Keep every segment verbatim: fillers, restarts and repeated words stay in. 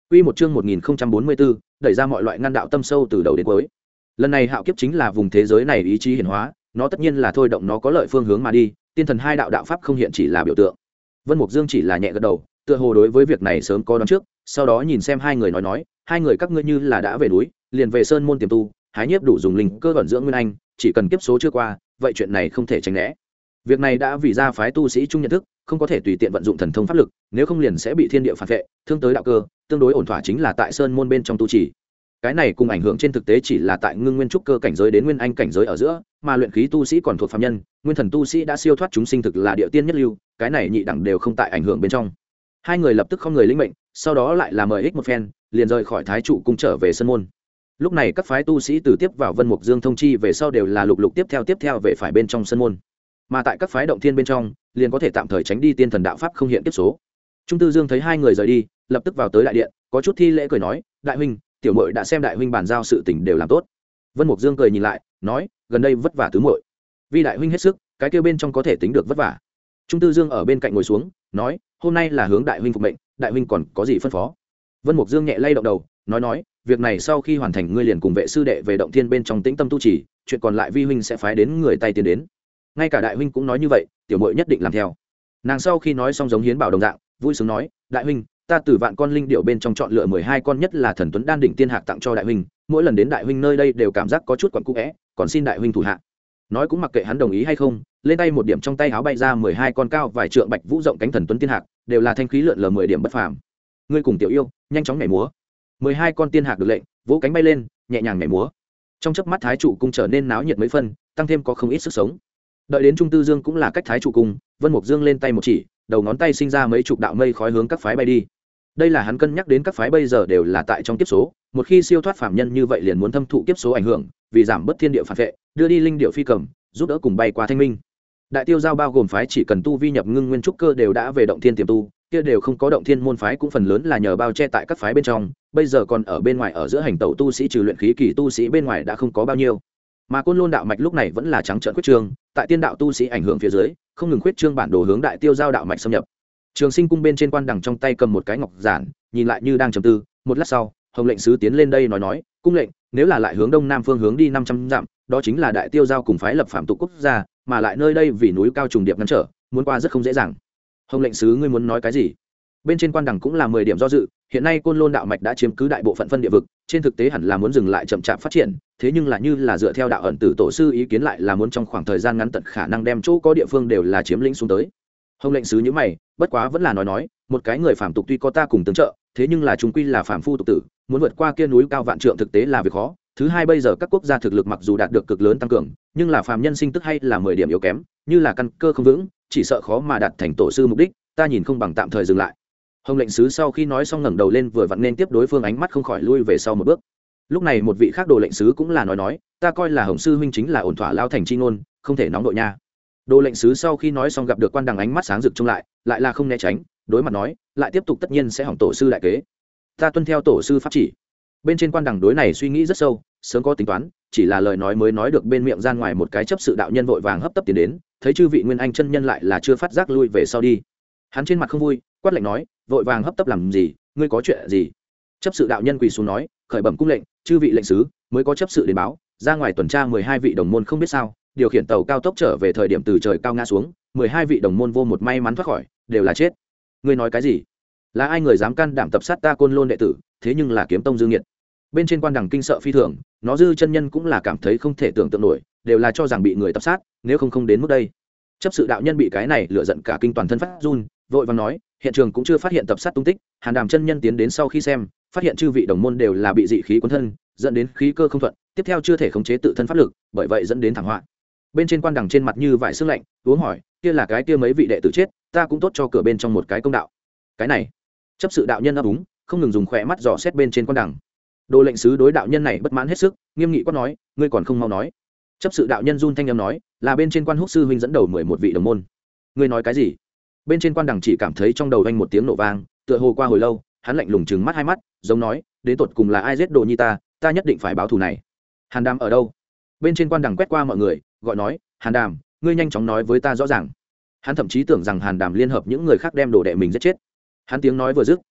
Quy một chương một nghìn không trăm bốn mươi bốn, đẩy ra mọi loại ngăn đạo tâm sâu từ đầu đến cuối. Lần này hạo kiếp chính là vùng thế giới này ý chí hiển hóa, nó tất nhiên là thôi động nó có lợi phương hướng mà đi, tiên thần hai đạo đạo pháp không hiện chỉ là biểu tượng. Vân Mục Dương chỉ là nhẹ gật đầu, tựa hồ đối với việc này sớm có đoán trước, sau đó nhìn xem hai người nói nói, hai người các ngươi như là đã về núi, liền về sơn môn tiềm tu, hái nhiếp đủ dùng linh cơ vận dưỡng nguyên anh, chỉ cần kiếp số chưa qua, vậy chuyện này không thể tránh né. Việc này đã vì gia phái tu sĩ chung nhận thức, không có thể tùy tiện vận dụng thần thông pháp lực, nếu không liền sẽ bị thiên địa phản vệ, thương tới đạo cơ, tương đối ổn thỏa chính là tại sơn môn bên trong tu trì. Cái này cùng ảnh hưởng trên thực tế chỉ là tại ngưng nguyên trúc cơ cảnh giới đến nguyên anh cảnh giới ở giữa, mà luyện khí tu sĩ còn thuộc phàm nhân, nguyên thần tu sĩ đã siêu thoát chúng sinh thực là địa tiên nhất lưu, cái này nhị đẳng đều không tại ảnh hưởng bên trong. Hai người lập tức không người lĩnh mệnh, sau đó lại là mời ích một phen, liền rời khỏi thái trụ cung trở về sơn môn. Lúc này các phái tu sĩ từ tiếp vào Vân Mục Dương thông chi về sau đều là lục lục tiếp theo tiếp theo về phải bên trong sơn môn, mà tại các phái động thiên bên trong liền có thể tạm thời tránh đi tiên thần đạo pháp không hiện tiếp số. Trung Tư Dương thấy hai người rời đi, lập tức vào tới đại điện, có chút thi lễ cười nói, đại huynh, tiểu muội đã xem đại huynh bàn giao sự tình đều làm tốt. Vân Mục Dương cười nhìn lại, nói, gần đây vất vả tứ muội, vì đại huynh hết sức, cái kia bên trong có thể tính được vất vả. Trung Tư Dương ở bên cạnh ngồi xuống, nói, hôm nay là hướng đại huynh phục mệnh, đại huynh còn có gì phân phó? Vân Mục Dương nhẹ lay động đầu, nói nói, việc này sau khi hoàn thành ngươi liền cùng vệ sư đệ về động thiên bên trong tĩnh tâm tu trì, chuyện còn lại vi huynh sẽ phái đến người tay tiến đến. Ngay cả đại huynh cũng nói như vậy, tiểu muội nhất định làm theo. Nàng sau khi nói xong giống hiến bảo đồng dạng, vui sướng nói, đại huynh, ta từ vạn con linh điệu bên trong chọn lựa mười hai con nhất là thần tuấn đan đỉnh tiên hạc tặng cho đại huynh, mỗi lần đến đại huynh nơi đây đều cảm giác có chút quặn cũ é, còn xin đại huynh thủ hạ. Nói cũng mặc kệ hắn đồng ý hay không, lên tay một điểm trong tay áo bay ra mười hai con cao vài trượng bạch vũ rộng cánh thần tuấn tiên hạc, đều là thanh khí lượn lờ mười điểm bất phàm. Ngươi cùng tiểu yêu, nhanh chóng nhảy múa. mười hai con tiên hạc được lệnh, vỗ cánh bay lên, nhẹ nhàng nhảy múa. Trong chớp mắt thái trụ cung trở nên náo nhiệt mấy phân, tăng thêm có không ít sức sống. Đợi đến Trung Tư Dương cũng là cách thái trụ cung, Vân Mục Dương lên tay một chỉ, đầu ngón tay sinh ra mấy chục đạo mây khói hướng các phái bay đi. Đây là hắn cân nhắc đến các phái bây giờ đều là tại trong kiếp số, một khi siêu thoát phàm nhân như vậy liền muốn thâm thụ kiếp số ảnh hưởng, vì giảm bớt thiên địa phản vệ, đưa đi linh điệu phi cầm, giúp đỡ cùng bay qua thanh minh. Đại tiêu giao bao gồm phái chỉ cần tu vi nhập ngưng nguyên trúc cơ đều đã về động thiên tiềm tu, kia đều không có động thiên môn phái cũng phần lớn là nhờ bao che tại các phái bên trong, bây giờ còn ở bên ngoài ở giữa hành tẩu tu sĩ trừ luyện khí kỳ tu sĩ bên ngoài đã không có bao nhiêu. Mà Côn Lôn đạo mạch lúc này vẫn là trắng trợn khuyết trương, tại tiên đạo tu sĩ ảnh hưởng phía dưới, không ngừng khuyết trương bản đồ hướng đại tiêu giao đạo mạch xâm nhập. Trường Sinh cung bên trên quan đằng trong tay cầm một cái ngọc giản, nhìn lại như đang trầm tư, một lát sau, Hồng lệnh sứ tiến lên đây nói nói, cung lệnh, nếu là lại hướng đông nam phương hướng đi năm trăm dặm, đó chính là đại tiêu giao cùng phái lập phạm tục quốc gia, mà lại nơi đây vì núi cao trùng điệp ngăn trở, muốn qua rất không dễ dàng. Hồng lệnh sứ ngươi muốn nói cái gì? Bên trên quan đằng cũng là mười điểm do dự, hiện nay Côn Lôn đạo mạch đã chiếm cứ đại bộ phận phân địa vực, trên thực tế hẳn là muốn dừng lại chậm chạp phát triển, thế nhưng là như là dựa theo đạo ẩn tử tổ sư ý kiến lại là muốn trong khoảng thời gian ngắn tận khả năng đem chỗ có địa phương đều là chiếm lĩnh xuống tới. Hồng lệnh sứ như mày, bất quá vẫn là nói nói, một cái người phàm tục tuy có ta cùng tương trợ, thế nhưng là chúng quy là phàm phu tục tử, muốn vượt qua kia núi cao vạn trượng thực tế là việc khó. Thứ hai, bây giờ các quốc gia thực lực mặc dù đạt được cực lớn tăng cường, nhưng là phàm nhân sinh tức hay là mười điểm yếu kém, như là căn cơ không vững, chỉ sợ khó mà đạt thành tổ sư mục đích, ta nhìn không bằng tạm thời dừng lại. Hồng lệnh sứ sau khi nói xong ngẩng đầu lên vừa vặn nên tiếp đối phương ánh mắt không khỏi lui về sau một bước. Lúc này một vị khác đồ lệnh sứ cũng là nói nói, ta coi là Hồng sư huynh chính là ổn thỏa lao thành chi ngôn, không thể nóng đội nha. Đồ lệnh sứ sau khi nói xong gặp được quan đằng ánh mắt sáng rực trông lại, lại là không né tránh, đối mặt nói, lại tiếp tục tất nhiên sẽ hỏng tổ sư đại kế. Ta tuân theo tổ sư pháp chỉ. Bên trên quan đằng đối này suy nghĩ rất sâu, sớm có tính toán, chỉ là lời nói mới nói được bên miệng gian ngoài một cái chấp sự đạo nhân vội vàng hấp tấp tiến đến, thấy chư vị nguyên anh chân nhân lại là chưa phát giác lui về sau đi. Hắn trên mặt không vui, quát lệnh nói, vội vàng hấp tấp làm gì, ngươi có chuyện gì? Chấp sự đạo nhân quỳ xuống nói, khởi bẩm cung lệnh, chư vị lệnh sứ mới có chấp sự đến báo, ra ngoài tuần tra mười hai vị đồng môn không biết sao, điều khiển tàu cao tốc trở về thời điểm từ trời cao ngã xuống, mười hai vị đồng môn vô một may mắn thoát khỏi, đều là chết. Ngươi nói cái gì? Là ai người dám can đảm tập sát ta Côn Lôn đệ tử, thế nhưng là kiếm tông Dương Nghiệt. Bên trên quan đằng kinh sợ phi thường, nó dư chân nhân cũng là cảm thấy không thể tưởng tượng nổi, đều là cho rằng bị người tập sát, nếu không không đến mức đây. Chấp sự đạo nhân bị cái này lửa giận cả kinh toàn thân phát run, vội vàng nói, hiện trường cũng chưa phát hiện tập sát tung tích. Hàn Đàm chân nhân tiến đến sau khi xem, phát hiện chư vị đồng môn đều là bị dị khí cuốn thân, dẫn đến khí cơ không thuận, tiếp theo chưa thể khống chế tự thân pháp lực, bởi vậy dẫn đến thảm họa. Bên trên quan đằng trên mặt như vải sương lạnh, uống hỏi, kia là cái kia mấy vị đệ tử chết, ta cũng tốt cho cửa bên trong một cái công đạo. Cái này, chấp sự đạo nhân ấp úng, không ngừng dùng khỏe mắt dò xét bên trên quan đằng. Đồ lệnh sứ đối đạo nhân này bất mãn hết sức, nghiêm nghị quát nói, ngươi còn không mau nói. Chấp sự đạo nhân run thanh âm nói, là bên trên quan Húc sư huynh dẫn đầu mười một vị đồng môn. Ngươi nói cái gì? Bên trên quan đằng chỉ cảm thấy trong đầu vang một tiếng nổ vang, tựa hồ qua hồi lâu, hắn lạnh lùng trừng mắt hai mắt, giống nói, đến tột cùng là ai giết đồ nhi ta, ta nhất định phải báo thù này. Hàn Đàm ở đâu? Bên trên quan đằng quét qua mọi người, gọi nói, Hàn Đàm, ngươi nhanh chóng nói với ta rõ ràng. Hắn thậm chí tưởng rằng Hàn Đàm liên hợp những người khác đem đồ đệ mình giết chết. Hắn tiếng nói vừa dứt,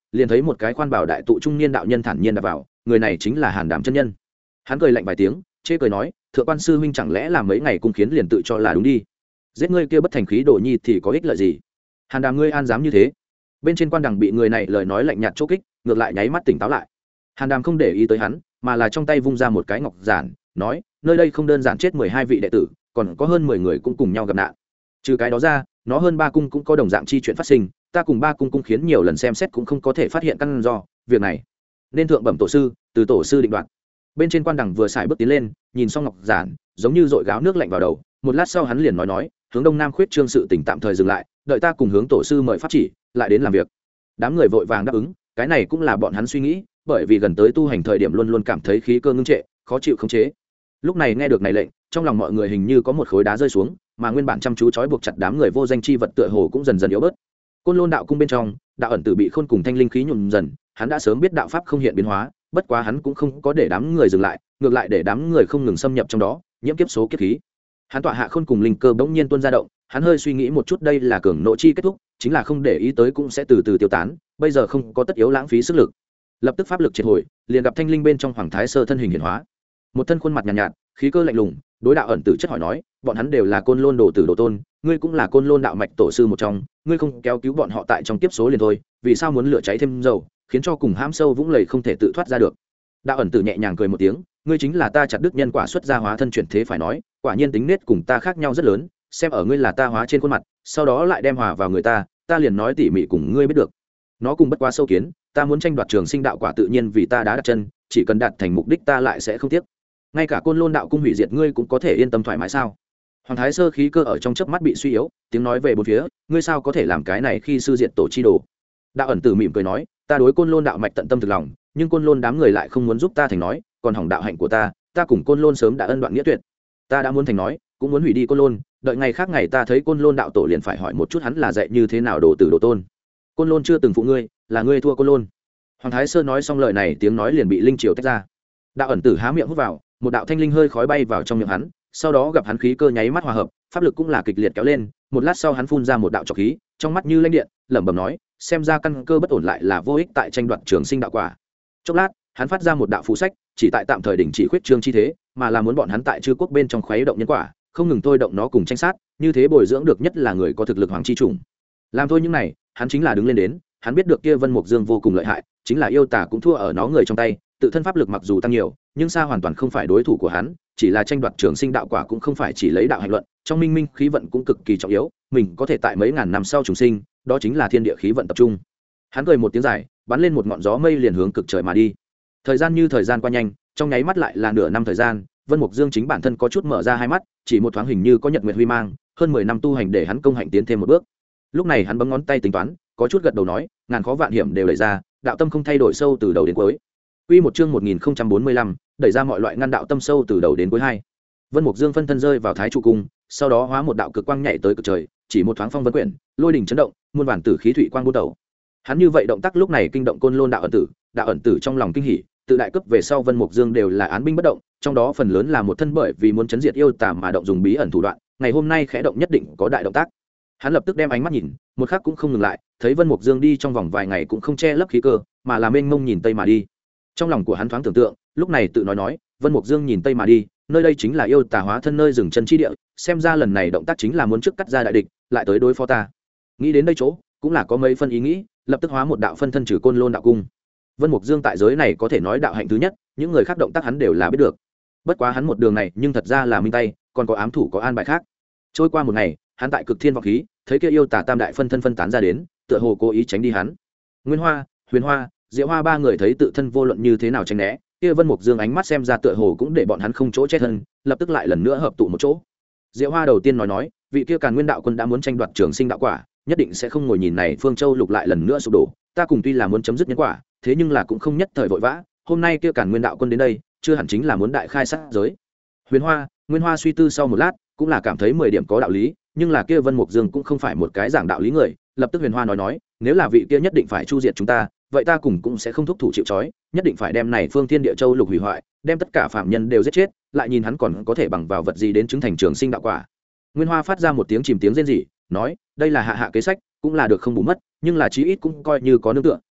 liền thấy một cái khoan bảo đại tụ trung niên đạo nhân thản nhiên đạp vào, người này chính là Hàn Đàm chân nhân. Hắn cười lạnh vài tiếng, chê cười nói, thượng quan sư huynh chẳng lẽ là mấy ngày cung khiến liền tự cho là đúng đi, giết ngươi kia bất thành khí đồ nhi thì có ích lợi gì? Hàn Đàm ngươi an dám như thế? Bên trên quan đằng bị người này lời nói lạnh nhạt chốt kích, ngược lại nháy mắt tỉnh táo lại. Hàn Đàm không để ý tới hắn, mà là trong tay vung ra một cái ngọc giản, nói, nơi đây không đơn giản chết mười hai vị đệ tử, còn có hơn mười người cũng cùng nhau gặp nạn. Trừ cái đó ra, nó hơn ba cung cũng có đồng dạng chi chuyện phát sinh, ta cùng ba cung cung khiến nhiều lần xem xét cũng không có thể phát hiện căn do, việc này nên thượng bẩm tổ sư, từ tổ sư định đoạt. Bên trên quan đằng vừa xài bước tiến lên, nhìn xong ngọc giản, giống như dội gáo nước lạnh vào đầu, một lát sau hắn liền nói nói, hướng đông nam khuyết trương sự tỉnh tạm thời dừng lại, đợi ta cùng hướng tổ sư mời pháp chỉ, lại đến làm việc. Đám người vội vàng đáp ứng, cái này cũng là bọn hắn suy nghĩ, bởi vì gần tới tu hành thời điểm luôn luôn cảm thấy khí cơ ngưng trệ, khó chịu khống chế. Lúc này nghe được này lệnh, trong lòng mọi người hình như có một khối đá rơi xuống, mà nguyên bản chăm chú trói buộc chặt đám người vô danh chi vật tựa hồ cũng dần dần yếu bớt. Côn Lôn đạo cung bên trong, đạo ẩn tử bị khôn cùng thanh linh khí nhuộm dần, hắn đã sớm biết đạo pháp không hiện biến hóa, bất quá hắn cũng không có để đám người dừng lại, ngược lại để đám người không ngừng xâm nhập trong đó, nhiễm kiếp số kiếp khí. Hắn tọa hạ khôn cùng linh cơ bỗng nhiên tuôn ra động, hắn hơi suy nghĩ một chút, đây là cường nộ chi kết thúc, chính là không để ý tới cũng sẽ từ từ tiêu tán, bây giờ không có tất yếu lãng phí sức lực. Lập tức pháp lực triệt hồi, liền gặp thanh linh bên trong Hoàng Thái Sơ thân hình hiện hóa, một thân khuôn mặt nhàn nhạt, nhạt, khí cơ lạnh lùng, đối đạo ẩn tử chất hỏi nói, bọn hắn đều là Côn Lôn đồ tử đồ tôn, ngươi cũng là Côn Lôn đạo mạch tổ sư một trong, ngươi không kéo cứu bọn họ tại trong kiếp số liền thôi, vì sao muốn lửa cháy thêm dầu, khiến cho cùng hãm sâu vũng lầy không thể tự thoát ra được? Đạo ẩn tử nhẹ nhàng cười một tiếng, ngươi chính là ta chặt đức nhân quả xuất gia hóa thân chuyển thế phải nói, quả nhiên tính nết cùng ta khác nhau rất lớn, xem ở ngươi là ta hóa trên khuôn mặt, sau đó lại đem hòa vào người ta, ta liền nói tỉ mỉ cùng ngươi biết được. Nó cùng bất quá sâu kiến, ta muốn tranh đoạt trường sinh đạo quả tự nhiên vì ta đã đặt chân, chỉ cần đạt thành mục đích ta lại sẽ không tiếc. Ngay cả Côn Lôn đạo cung hủy diệt ngươi cũng có thể yên tâm thoải mái sao? Hoàng Thái Sơ khí cơ ở trong chớp mắt bị suy yếu, tiếng nói về bốn phía, ngươi sao có thể làm cái này khi sư diệt tổ chi đồ? Đạo ẩn tử mỉm cười nói, ta đối Côn Lôn đạo mạch tận tâm thực lòng, nhưng Côn Lôn đám người lại không muốn giúp ta thành nói, còn hỏng đạo hạnh của ta, ta cùng Côn Lôn sớm đã ân đoạn nghĩa tuyệt. Ta đã muốn thành nói, cũng muốn hủy đi Côn Lôn, đợi ngày khác ngày ta thấy Côn Lôn đạo tổ liền phải hỏi một chút hắn là dạy như thế nào đồ tử đồ tôn. Côn Lôn chưa từng phụ ngươi, là ngươi thua Côn Lôn. Hoàng Thái Sơ nói xong lời này, tiếng nói liền bị linh triều tách ra. Đạo ẩn tử há miệng hút vào, một đạo thanh linh hơi khói bay vào trong miệng hắn, sau đó gặp hắn khí cơ nháy mắt hòa hợp, pháp lực cũng là kịch liệt kéo lên, một lát sau hắn phun ra một đạo trọc khí, trong mắt như lanh điện, lẩm bẩm nói, xem ra căn cơ bất ổn lại là vô ích tại tranh đoạt trường sinh đạo quả. Chốc lát, hắn phát ra một đạo phù sách, chỉ tại tạm thời đỉnh chỉ khuyết trương chi thế, mà là muốn bọn hắn tại chư quốc bên trong khuấy động nhân quả, không ngừng thôi động nó cùng tranh sát, như thế bồi dưỡng được nhất là người có thực lực hoàng chi chủng. Làm thôi những này, hắn chính là đứng lên đến, hắn biết được kia Vân Mục Dương vô cùng lợi hại, chính là yêu tà cũng thua ở nó người trong tay, tự thân pháp lực mặc dù tăng nhiều, nhưng xa hoàn toàn không phải đối thủ của hắn, chỉ là tranh đoạt trường sinh đạo quả cũng không phải chỉ lấy đạo hành luận, trong minh minh khí vận cũng cực kỳ trọng yếu, mình có thể tại mấy ngàn năm sau trùng sinh, đó chính là thiên địa khí vận tập trung. Hắn cười một tiếng dài, bắn lên một ngọn gió mây liền hướng cực trời mà đi. Thời gian như thời gian qua nhanh, trong nháy mắt lại là nửa năm thời gian, Vân Mục Dương chính bản thân có chút mở ra hai mắt, chỉ một thoáng hình như có nhật nguyệt huy mang, hơn mười năm tu hành để hắn công hạnh tiến thêm một bước. Lúc này hắn bấm ngón tay tính toán, có chút gật đầu nói, ngàn khó vạn hiểm đều đẩy ra, đạo tâm không thay đổi sâu từ đầu đến cuối. Quy một chương một nghìn không trăm bốn mươi lăm, đẩy ra mọi loại ngăn đạo tâm sâu từ đầu đến cuối hai. Vân Mục Dương phân thân rơi vào Thái trụ cung, sau đó hóa một đạo cực quang nhảy tới cực trời, chỉ một thoáng phong vân quyển, lôi đình chấn động, muôn vàn tử khí thủy quang bút đầu. Hắn như vậy động tác lúc này kinh động Côn Lôn đạo ẩn tử, đạo ẩn tử trong lòng kinh hỉ, tự đại cấp về sau Vân Mục Dương đều là án binh bất động, trong đó phần lớn là một thân bởi vì muốn chấn diệt yêu tà mà động dùng bí ẩn thủ đoạn, ngày hôm nay khẽ động nhất định có đại động tác. Hắn lập tức đem ánh mắt nhìn, một khắc cũng không ngừng lại, thấy Vân Mục Dương đi trong vòng vài ngày cũng không che lấp khí cơ, mà là mênh mông nhìn tây mà đi. Trong lòng của hắn thoáng tưởng tượng, lúc này tự nói nói, Vân Mục Dương nhìn tây mà đi, nơi đây chính là yêu tà hóa thân nơi dừng chân chi địa, xem ra lần này động tác chính là muốn trước cắt ra đại địch, lại tới đối phó ta. Nghĩ đến đây chỗ, cũng là có mấy phân ý nghĩ, lập tức hóa một đạo phân thân trừ Côn Lôn đạo cung. Vân Mục Dương tại giới này có thể nói đạo hạnh thứ nhất, những người khác động tác hắn đều là biết được. Bất quá hắn một đường này, nhưng thật ra là minh tay, còn có ám thủ có an bài khác. Trôi qua một ngày, hắn tại Cực Thiên vọng khí, thấy kia yêu tà tam đại phân thân phân tán ra đến, tựa hồ cố ý tránh đi hắn. Nguyên Hoa, Huyền Hoa, Diệu Hoa ba người thấy tự thân vô luận như thế nào tránh né, kia Vân Mục Dương ánh mắt xem ra tựa hồ cũng để bọn hắn không chỗ chết thân, lập tức lại lần nữa hợp tụ một chỗ. Diệu Hoa đầu tiên nói nói, vị kia Càn Nguyên đạo quân đã muốn tranh đoạt trường sinh đạo quả, nhất định sẽ không ngồi nhìn này Phương Châu lục lại lần nữa sụp đổ, ta cùng tuy là muốn chấm dứt nhân quả, thế nhưng là cũng không nhất thời vội vã, hôm nay kia Càn Nguyên đạo quân đến đây, chưa hẳn chính là muốn đại khai sát giới. Huyền Hoa, Nguyên Hoa suy tư sau một lát, cũng là cảm thấy mười điểm có đạo lý, nhưng là kia Vân Mục Dương cũng không phải một cái giảng đạo lý người, lập tức Huyền Hoa nói nói, nếu là vị kia nhất định phải chu diệt chúng ta, vậy ta cùng cũng sẽ không thúc thủ chịu trói, nhất định phải đem này Phương Thiên Địa Châu lục hủy hoại, đem tất cả phạm nhân đều giết chết, lại nhìn hắn còn có thể bằng vào vật gì đến chứng thành trường sinh đạo quả. Nguyên Hoa phát ra một tiếng chìm tiếng rên rỉ, nói, đây là hạ hạ kế sách, cũng là được không bù mất, nhưng là chí ít cũng coi như có nương tựa,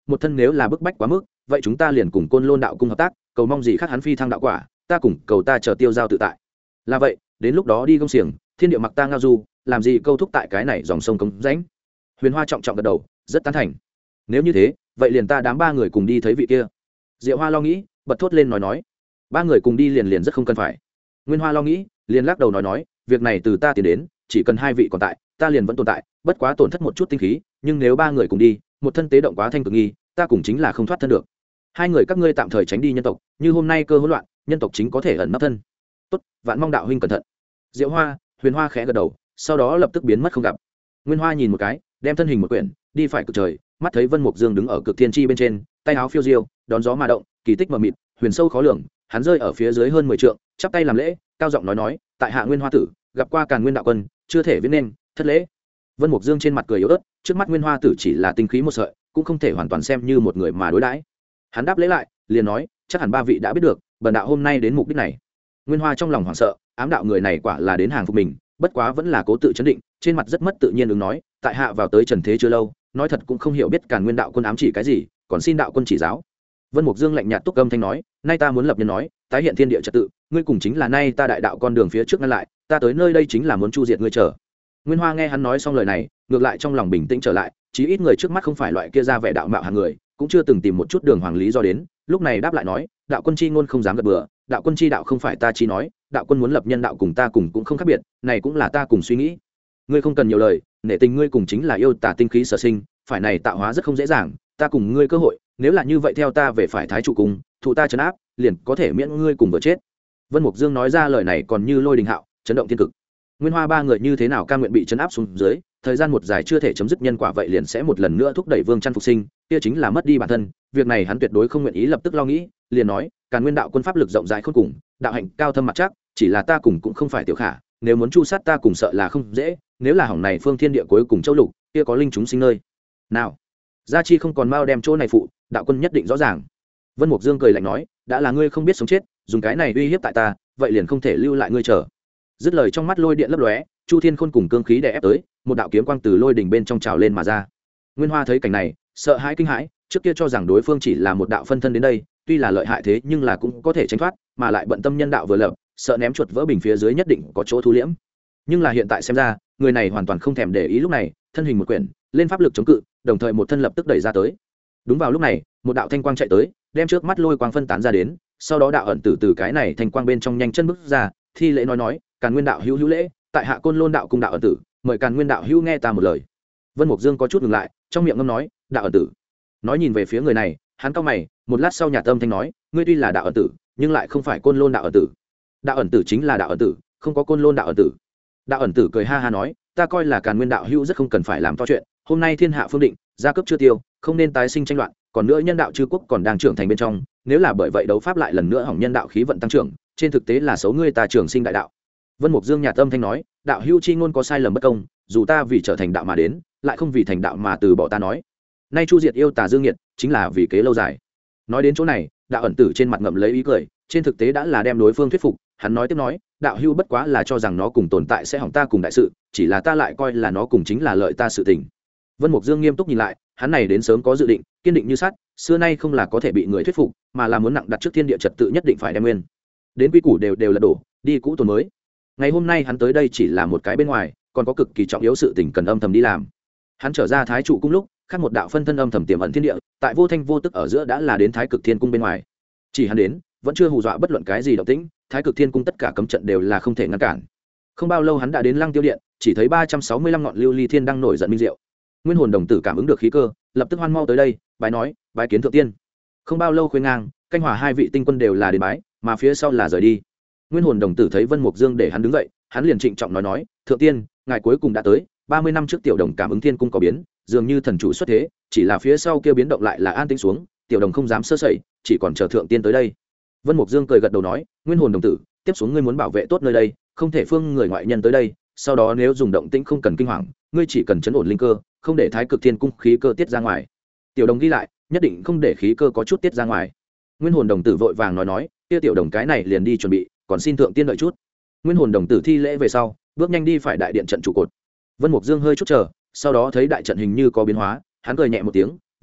một thân nếu là bức bách quá mức vậy chúng ta liền cùng côn lôn đạo cung hợp tác, cầu mong gì khác hắn phi thăng đạo quả, ta cùng cầu ta chờ tiêu giao tự tại. Là vậy, đến lúc đó đi công xiềng thiên địa mặc ta ngao du, làm gì câu thúc tại cái này dòng sông cống rãnh. Huyền Hoa trọng trọng gật đầu, rất tán thành. Nếu như thế vậy liền ta đám ba người cùng đi thấy vị kia. Diệu Hoa lo nghĩ, bật thốt lên nói nói, ba người cùng đi liền liền rất không cần phải. Nguyên Hoa lo nghĩ, liền lắc đầu nói nói, việc này từ ta tiến đến, chỉ cần hai vị còn tại ta liền vẫn tồn tại, bất quá tổn thất một chút tinh khí, nhưng nếu ba người cùng đi, một thân tế động quá thanh cực nghi, ta cùng chính là không thoát thân được. Hai người các ngươi tạm thời tránh đi nhân tộc, như hôm nay cơ hỗn loạn, nhân tộc chính có thể ẩn nấp thân. Tốt, vạn mong đạo huynh cẩn thận. Diệu Hoa, Huyền Hoa khẽ gật đầu, sau đó lập tức biến mất không gặp. Nguyên Hoa nhìn một cái, đem thân hình một quyển, đi phải cực trời, mắt thấy Vân Mục Dương đứng ở cực thiên chi bên trên, tay áo phiêu diêu, đón gió mà động, kỳ tích mờ mịt, huyền sâu khó lường, hắn rơi ở phía dưới hơn mười trượng, chắp tay làm lễ, cao giọng nói nói, tại hạ Nguyên Hoa tử, gặp qua Càn Nguyên đạo quân, chưa thể viết nên, thất lễ. Vân Mục Dương trên mặt cười yếu ớt, trước mắt Nguyên Hoa tử chỉ là tinh khí một sợi, cũng không thể hoàn toàn xem như một người mà đối đãi. Hắn đáp lễ lại, liền nói, chắc hẳn ba vị đã biết được, bần đạo hôm nay đến mục đích này. Nguyên Hoa trong lòng hoảng sợ, ám đạo người này quả là đến hàng phục mình, bất quá vẫn là cố tự chấn định, trên mặt rất mất tự nhiên ứng nói, tại hạ vào tới trần thế chưa lâu, nói thật cũng không hiểu biết Càn Nguyên đạo quân ám chỉ cái gì, còn xin đạo quân chỉ giáo. Vân Mục Dương lạnh nhạt túc âm thanh nói, nay ta muốn lập nhân nói, tái hiện thiên địa trật tự, ngươi cùng chính là nay ta đại đạo con đường phía trước ngăn lại, ta tới nơi đây chính là muốn chu diệt ngươi trở. Nguyên Hoa nghe hắn nói xong lời này, ngược lại trong lòng bình tĩnh trở lại, chí ít người trước mắt không phải loại kia ra vẻ đạo mạo hàng người, cũng chưa từng tìm một chút đường hoàng lý do đến, lúc này đáp lại nói, đạo quân chi ngôn không dám gật bừa, đạo quân chi đạo không phải ta chi nói, đạo quân muốn lập nhân đạo cùng ta cùng cũng không khác biệt, này cũng là ta cùng suy nghĩ. Ngươi không cần nhiều lời, nể tình ngươi cùng chính là yêu tà tinh khí sở sinh, phải này tạo hóa rất không dễ dàng, ta cùng ngươi cơ hội, nếu là như vậy theo ta về phải thái trụ cùng, thụ ta trấn áp, liền có thể miễn ngươi cùng vừa chết. Vân Mục Dương nói ra lời này còn như lôi đình hạo, chấn động thiên cực. Nguyên Hoa ba người như thế nào cam nguyện bị trấn áp xuống dưới, thời gian một dài chưa thể chấm dứt nhân quả vậy liền sẽ một lần nữa thúc đẩy Vương Chân phục sinh, kia chính là mất đi bản thân, việc này hắn tuyệt đối không nguyện ý lập tức lo nghĩ, liền nói, Càn Nguyên đạo quân pháp lực rộng rãi khôn cùng, đạo hạnh cao thâm mặt chắc, chỉ là ta cùng cũng không phải tiểu khả, nếu muốn chu sát ta cùng sợ là không dễ, nếu là hỏng này phương thiên địa cuối cùng châu lục, kia có linh chúng sinh nơi. Nào, gia chi không còn mau đem chỗ này phụ, đạo quân nhất định rõ ràng. Vân Mục Dương cười lạnh nói, đã là ngươi không biết sống chết, dùng cái này uy hiếp tại ta, vậy liền không thể lưu lại ngươi chờ. Dứt lời trong mắt lôi điện lấp lóe, Chu Thiên Khôn cùng cương khí đè ép tới, một đạo kiếm quang từ lôi đỉnh bên trong trào lên mà ra. Nguyên Hoa thấy cảnh này, sợ hãi kinh hãi, trước kia cho rằng đối phương chỉ là một đạo phân thân đến đây, tuy là lợi hại thế nhưng là cũng có thể tránh thoát, mà lại bận tâm nhân đạo vừa lập, sợ ném chuột vỡ bình phía dưới nhất định có chỗ thu liễm. Nhưng là hiện tại xem ra, người này hoàn toàn không thèm để ý lúc này, thân hình một quyển, lên pháp lực chống cự, đồng thời một thân lập tức đẩy ra tới. Đúng vào lúc này, một đạo thanh quang chạy tới, đem trước mắt lôi quang phân tán ra đến, sau đó đạo ẩn tử từ cái này thanh quang bên trong nhanh chân bước ra, thi lễ nói nói, Càn Nguyên đạo hữu hữu lễ, tại hạ Côn Lôn đạo cung đạo ẩn tử, mời Càn Nguyên đạo hữu nghe ta một lời. Vân Mục Dương có chút ngừng lại, trong miệng ngâm nói, đạo ẩn tử. Nói nhìn về phía người này, hắn cau mày, một lát sau nhạt âm thanh nói, ngươi tuy là đạo ẩn tử, nhưng lại không phải Côn Lôn đạo ẩn tử. Đạo ẩn tử chính là đạo ẩn tử, không có Côn Lôn đạo ẩn tử. Đạo ẩn tử cười ha ha nói, ta coi là Càn Nguyên đạo hữu rất không cần phải làm to chuyện, hôm nay thiên hạ phương định, gia cấp chưa tiêu, không nên tái sinh tranh loạn, còn nữa nhân đạo chư quốc còn đang trưởng thành bên trong, nếu là bởi vậy đấu pháp lại lần nữa hỏng nhân đạo khí vận tăng trưởng, trên thực tế là xấu ngươi ta trường sinh đại đạo. Vân Mục Dương nhạt âm thanh nói, đạo hữu chi ngôn có sai lầm bất công, dù ta vì trở thành đạo mà đến, lại không vì thành đạo mà từ bỏ ta nói. Nay chu diệt yêu tà dương nghiệt, chính là vì kế lâu dài. Nói đến chỗ này, đạo ẩn tử trên mặt ngậm lấy ý cười, trên thực tế đã là đem đối phương thuyết phục, hắn nói tiếp nói, đạo hữu bất quá là cho rằng nó cùng tồn tại sẽ hỏng ta cùng đại sự, chỉ là ta lại coi là nó cùng chính là lợi ta sự tình. Vân Mục Dương nghiêm túc nhìn lại, hắn này đến sớm có dự định, kiên định như sắt, xưa nay không là có thể bị người thuyết phục, mà là muốn nặng đặt trước thiên địa trật tự nhất định phải đem nguyên. Đến quy củ đều đều là đổ, đi cũ tồn mới. Ngày hôm nay hắn tới đây chỉ là một cái bên ngoài, còn có cực kỳ trọng yếu sự tình cần âm thầm đi làm. Hắn trở ra Thái trụ cung lúc, khác một đạo phân thân âm thầm tiềm ẩn thiên địa, tại vô thanh vô tức ở giữa đã là đến Thái Cực Thiên cung bên ngoài. Chỉ hắn đến, vẫn chưa hù dọa bất luận cái gì động tĩnh, Thái Cực Thiên cung tất cả cấm trận đều là không thể ngăn cản. Không bao lâu hắn đã đến Lăng Tiêu điện, chỉ thấy ba trăm sáu mươi lăm ngọn lưu ly thiên đang nổi giận minh diệu. Nguyên hồn đồng tử cảm ứng được khí cơ, lập tức hoan mau tới đây, bái nói, bái kiến thượng tiên. Không bao lâu khuê ngang, canh hòa hai vị tinh quân đều là đến bái, mà phía sau là rời đi. Nguyên hồn đồng tử thấy Vân Mục Dương để hắn đứng dậy, hắn liền trịnh trọng nói nói, thượng tiên, ngài cuối cùng đã tới, ba mươi năm trước tiểu đồng cảm ứng thiên cung có biến, dường như thần chủ xuất thế, chỉ là phía sau kia biến động lại là an tĩnh xuống, tiểu đồng không dám sơ sẩy, chỉ còn chờ thượng tiên tới đây. Vân Mục Dương cười gật đầu nói, Nguyên hồn đồng tử, tiếp xuống ngươi muốn bảo vệ tốt nơi đây, không thể phương người ngoại nhân tới đây, sau đó nếu dùng động tĩnh không cần kinh hoàng, ngươi chỉ cần chấn ổn linh cơ, không để Thái Cực Thiên cung khí cơ tiết ra ngoài. Tiểu đồng ghi lại, nhất định không để khí cơ có chút tiết ra ngoài. Nguyên hồn đồng tử vội vàng nói nói, kia tiểu đồng cái này liền đi chuẩn bị, còn xin thượng tiên đợi chút. Nguyên hồn đồng tử thi lễ về sau, bước nhanh đi phải đại điện trận trụ cột. Vân Mục Dương hơi chút chờ, sau đó thấy đại trận hình như có biến hóa, hắn cười nhẹ một tiếng,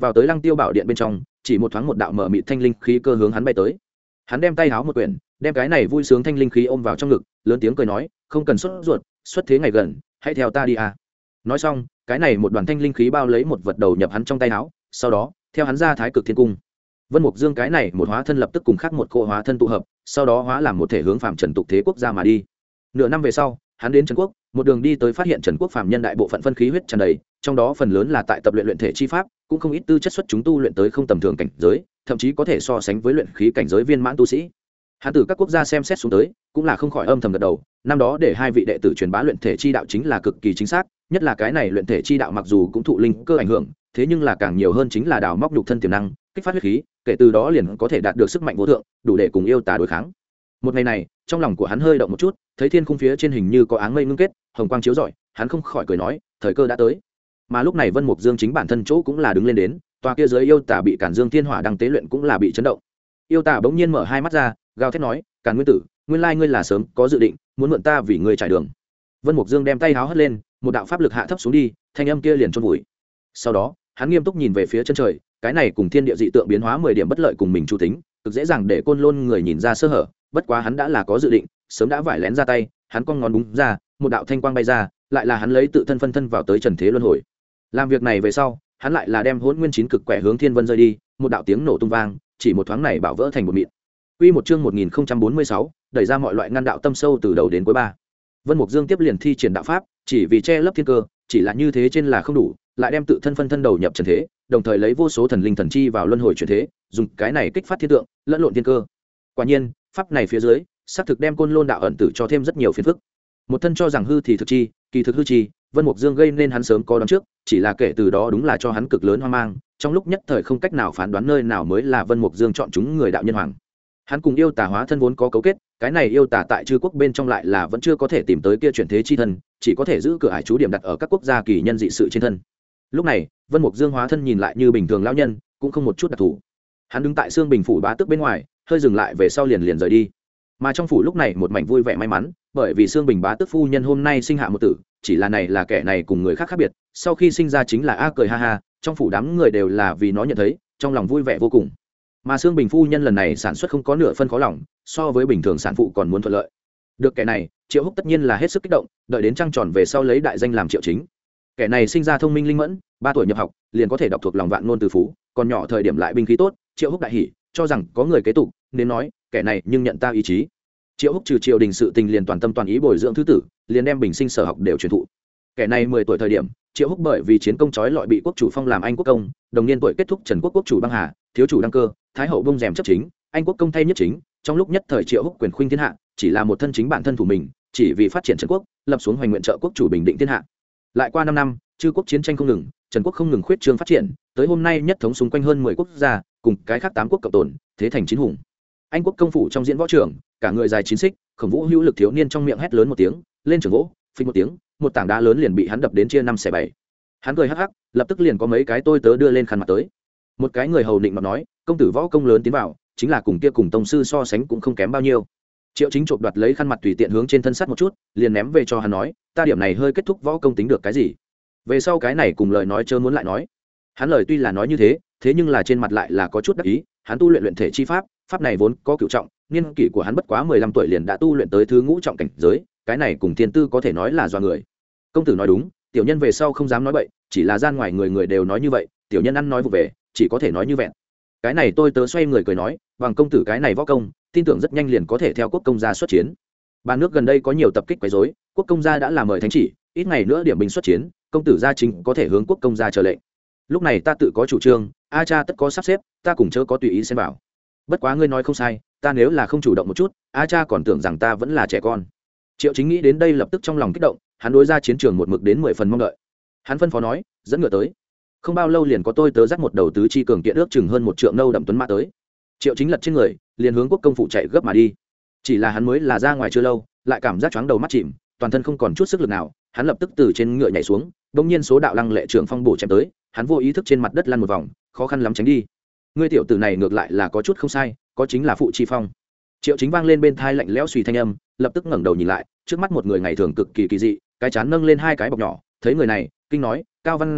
vào tới Lăng Tiêu Bảo điện bên trong, chỉ một thoáng một đạo mở mịt thanh linh khí cơ hướng hắn bay tới. Hắn đem tay háo một quyển, đem cái này vui sướng thanh linh khí ôm vào trong ngực, lớn tiếng cười nói, không cần sốt ruột, xuất thế ngày gần, hãy theo ta đi à. Nói xong, cái này một đoàn thanh linh khí bao lấy một vật đầu nhập hắn trong tay áo, sau đó theo hắn ra Thái Cực Thiên Cung. Vân Mục Dương cái này một hóa thân lập tức cùng khác một cỗ hóa thân tụ hợp, sau đó hóa làm một thể hướng phàm trần tục thế quốc gia mà đi. Nửa năm về sau, hắn đến Trần Quốc, một đường đi tới phát hiện Trần Quốc phàm nhân đại bộ phận phân khí huyết tràn đầy, trong đó phần lớn là tại tập luyện luyện thể chi pháp, cũng không ít tư chất xuất chúng tu luyện tới không tầm thường cảnh giới, thậm chí có thể so sánh với luyện khí cảnh giới viên mãn tu sĩ. Hắn từ các quốc gia xem xét xuống tới, cũng là không khỏi âm thầm gật đầu, năm đó để hai vị đệ tử truyền bá luyện thể chi đạo chính là cực kỳ chính xác, nhất là cái này luyện thể chi đạo mặc dù cũng thụ linh cơ ảnh hưởng, thế nhưng là càng nhiều hơn chính là đào móc nhục thân tiềm năng, kích phát huyết khí, kể từ đó liền có thể đạt được sức mạnh vô thượng, đủ để cùng yêu tà đối kháng. Một ngày này, trong lòng của hắn hơi động một chút, thấy thiên khung phía trên hình như có áng mây ngưng kết, hồng quang chiếu rọi, hắn không khỏi cười nói, thời cơ đã tới. Mà lúc này Vân Mục Dương chính bản thân chỗ cũng là đứng lên đến, tòa kia dưới yêu tà bị Càn Dương Thiên Hỏa đang tế luyện cũng là bị chấn động. Yêu tà bỗng nhiên mở hai mắt ra, gào thét nói, Càn Nguyên Tử, nguyên lai ngươi là sớm có dự định, muốn mượn ta vì ngươi trải đường. Vân Mục Dương đem tay háo hất lên, một đạo pháp lực hạ thấp xuống đi, thanh âm kia liền chôn vùi. Sau đó, hắn nghiêm túc nhìn về phía chân trời, cái này cùng thiên địa dị tượng biến hóa mười điểm bất lợi cùng mình chu tính, cực dễ dàng để Côn Lôn người nhìn ra sơ hở, bất quá hắn đã là có dự định, sớm đã vải lén ra tay, hắn cong ngón búng ra, một đạo thanh quang bay ra, lại là hắn lấy tự thân phân thân vào tới trần thế luân hồi. Làm việc này về sau, hắn lại là đem Hỗn Nguyên chín cực quẻ hướng thiên vân rơi đi, một đạo tiếng nổ tung vang, chỉ một thoáng này bảo vỡ thành một mịn. Quy một chương một nghìn không trăm bốn mươi sáu, đẩy ra mọi loại ngăn đạo tâm sâu từ đầu đến cuối ba. Vân Mục Dương tiếp liền thi triển đạo pháp, chỉ vì che lấp thiên cơ, chỉ là như thế trên là không đủ, lại đem tự thân phân thân đầu nhập trần thế, đồng thời lấy vô số thần linh thần chi vào luân hồi chuyển thế, dùng cái này kích phát thiên tượng, lẫn lộn thiên cơ. Quả nhiên, pháp này phía dưới, xác thực đem Côn Lôn đạo ẩn tử cho thêm rất nhiều phiền phức. Một thân cho rằng hư thì thực chi, kỳ thực hư chi, Vân Mục Dương gây nên hắn sớm có đoán trước, chỉ là kể từ đó đúng là cho hắn cực lớn hoang mang, trong lúc nhất thời không cách nào phán đoán nơi nào mới là Vân Mục Dương chọn chúng người đạo nhân hoàng. Hắn cùng yêu tà hóa thân vốn có cấu kết, cái này yêu tà tại chư quốc bên trong lại là vẫn chưa có thể tìm tới kia chuyển thế chi thân, chỉ có thể giữ cửa ải chú điểm đặt ở các quốc gia kỳ nhân dị sự trên thân. Lúc này, Vân Mục Dương hóa thân nhìn lại như bình thường lão nhân, cũng không một chút đặc thù. Hắn đứng tại xương bình phủ bá tước bên ngoài, hơi dừng lại về sau liền liền rời đi. Mà trong phủ lúc này một mảnh vui vẻ may mắn, bởi vì xương bình bá tước phu nhân hôm nay sinh hạ một tử, chỉ là này là kẻ này cùng người khác khác biệt, sau khi sinh ra chính là a cười ha ha, trong phủ đám người đều là vì nó nhận thấy, trong lòng vui vẻ vô cùng. Mà xương bình phu nhân lần này sản xuất không có nửa phân khó lòng, so với bình thường sản phụ còn muốn thuận lợi. Được kẻ này, Triệu Húc tất nhiên là hết sức kích động, đợi đến trăng tròn về sau lấy đại danh làm Triệu Chính. Kẻ này sinh ra thông minh linh mẫn, ba tuổi nhập học, liền có thể đọc thuộc lòng vạn ngôn từ phú, còn nhỏ thời điểm lại binh khí tốt, Triệu Húc đại hỉ, cho rằng có người kế tục, nên nói, kẻ này nhưng nhận ta ý chí. Triệu Húc trừ triều đình sự tình liền toàn tâm toàn ý bồi dưỡng thứ tử, liền đem bình sinh sở học đều truyền thụ. Kẻ này mười tuổi thời điểm, Triệu Húc bởi vì chiến công chói lọi bị quốc chủ phong làm anh quốc công, đồng niên tuổi kết thúc Trần Quốc quốc chủ băng hà, thiếu chủ đăng cơ, thái hậu bông rèm chấp chính, anh quốc công thay nhất chính, trong lúc nhất thời Triệu Húc quyền khuynh thiên hạ, chỉ là một thân chính bản thân thủ mình, chỉ vì phát triển Trần Quốc, lập xuống hoành nguyện trợ quốc chủ bình định thiên hạ. Lại qua năm năm, chư quốc chiến tranh không ngừng, Trần Quốc không ngừng khuyết trương phát triển, tới hôm nay nhất thống xung quanh hơn mười quốc gia, cùng cái khác tám quốc cộng tồn, thế thành chín hùng. Anh quốc công phủ trong diễn võ trường, cả người dài chín xích, Khổng Vũ hữu lực thiếu niên trong miệng hét lớn một tiếng, lên trường vỗ, phình một tiếng, một tảng đá lớn liền bị hắn đập đến chia năm xẻ bảy. Hắn cười hắc hắc, lập tức liền có mấy cái tôi tớ đưa lên khăn mặt tới. Một cái người hầu định mặt nói, công tử võ công lớn tiến vào, chính là cùng kia cùng tông sư so sánh cũng không kém bao nhiêu. Triệu Chính chộp đoạt lấy khăn mặt tùy tiện hướng trên thân sắt một chút, liền ném về cho hắn nói, ta điểm này hơi kết thúc võ công tính được cái gì? Về sau cái này cùng lời nói chớ muốn lại nói. Hắn lời tuy là nói như thế, thế nhưng là trên mặt lại là có chút đắc ý, hắn tu luyện luyện thể chi pháp, pháp này vốn có cửu trọng, niên kỷ của hắn bất quá mười lăm tuổi liền đã tu luyện tới thứ ngũ trọng cảnh giới, cái này cùng thiên tư có thể nói là do người. Công tử nói đúng, tiểu nhân về sau không dám nói bậy, chỉ là gian ngoài người người đều nói như vậy, tiểu nhân ăn nói vụ về, chỉ có thể nói như vậy. Cái này tôi tớ xoay người cười nói, bằng công tử cái này võ công, tin tưởng rất nhanh liền có thể theo quốc công gia xuất chiến. Ba nước gần đây có nhiều tập kích quấy rối, quốc công gia đã làm mời thánh chỉ, ít ngày nữa điểm binh xuất chiến, công tử gia chính có thể hướng quốc công gia chờ lệnh. Lúc này ta tự có chủ trương, a cha tất có sắp xếp, ta cùng chớ có tùy ý xem bảo. Bất quá ngươi nói không sai, ta nếu là không chủ động một chút, a cha còn tưởng rằng ta vẫn là trẻ con. Triệu Chính nghĩ đến đây lập tức trong lòng kích động, hắn đối ra chiến trường một mực đến mười phần mong đợi. Hắn phân phó nói, dẫn ngựa tới. Không bao lâu liền có tôi tớ dắt một đầu tứ chi cường kiện ước chừng hơn một trượng nâu đậm tuấn mã tới. Triệu Chính lật trên người, liền hướng quốc công phủ chạy gấp mà đi. Chỉ là hắn mới là ra ngoài chưa lâu, lại cảm giác chóng đầu mắt chìm, toàn thân không còn chút sức lực nào, hắn lập tức từ trên ngựa nhảy xuống, bỗng nhiên số đạo lăng lệ trưởng phong bổ chém tới, hắn vô ý thức trên mặt đất lăn một vòng, khó khăn lắm tránh đi. Ngươi tiểu tử này ngược lại là có chút không sai, có chính là phụ chi phong. Triệu Chính vang lên bên thai lạnh lẽo suy thanh âm, lập tức ngẩng đầu nhìn lại, trước mắt một người ngày thường cực kỳ kỳ dị, cái chán nâng lên hai cái bọc nhỏ, thấy người này, kinh nói, Cao Văn Diệu,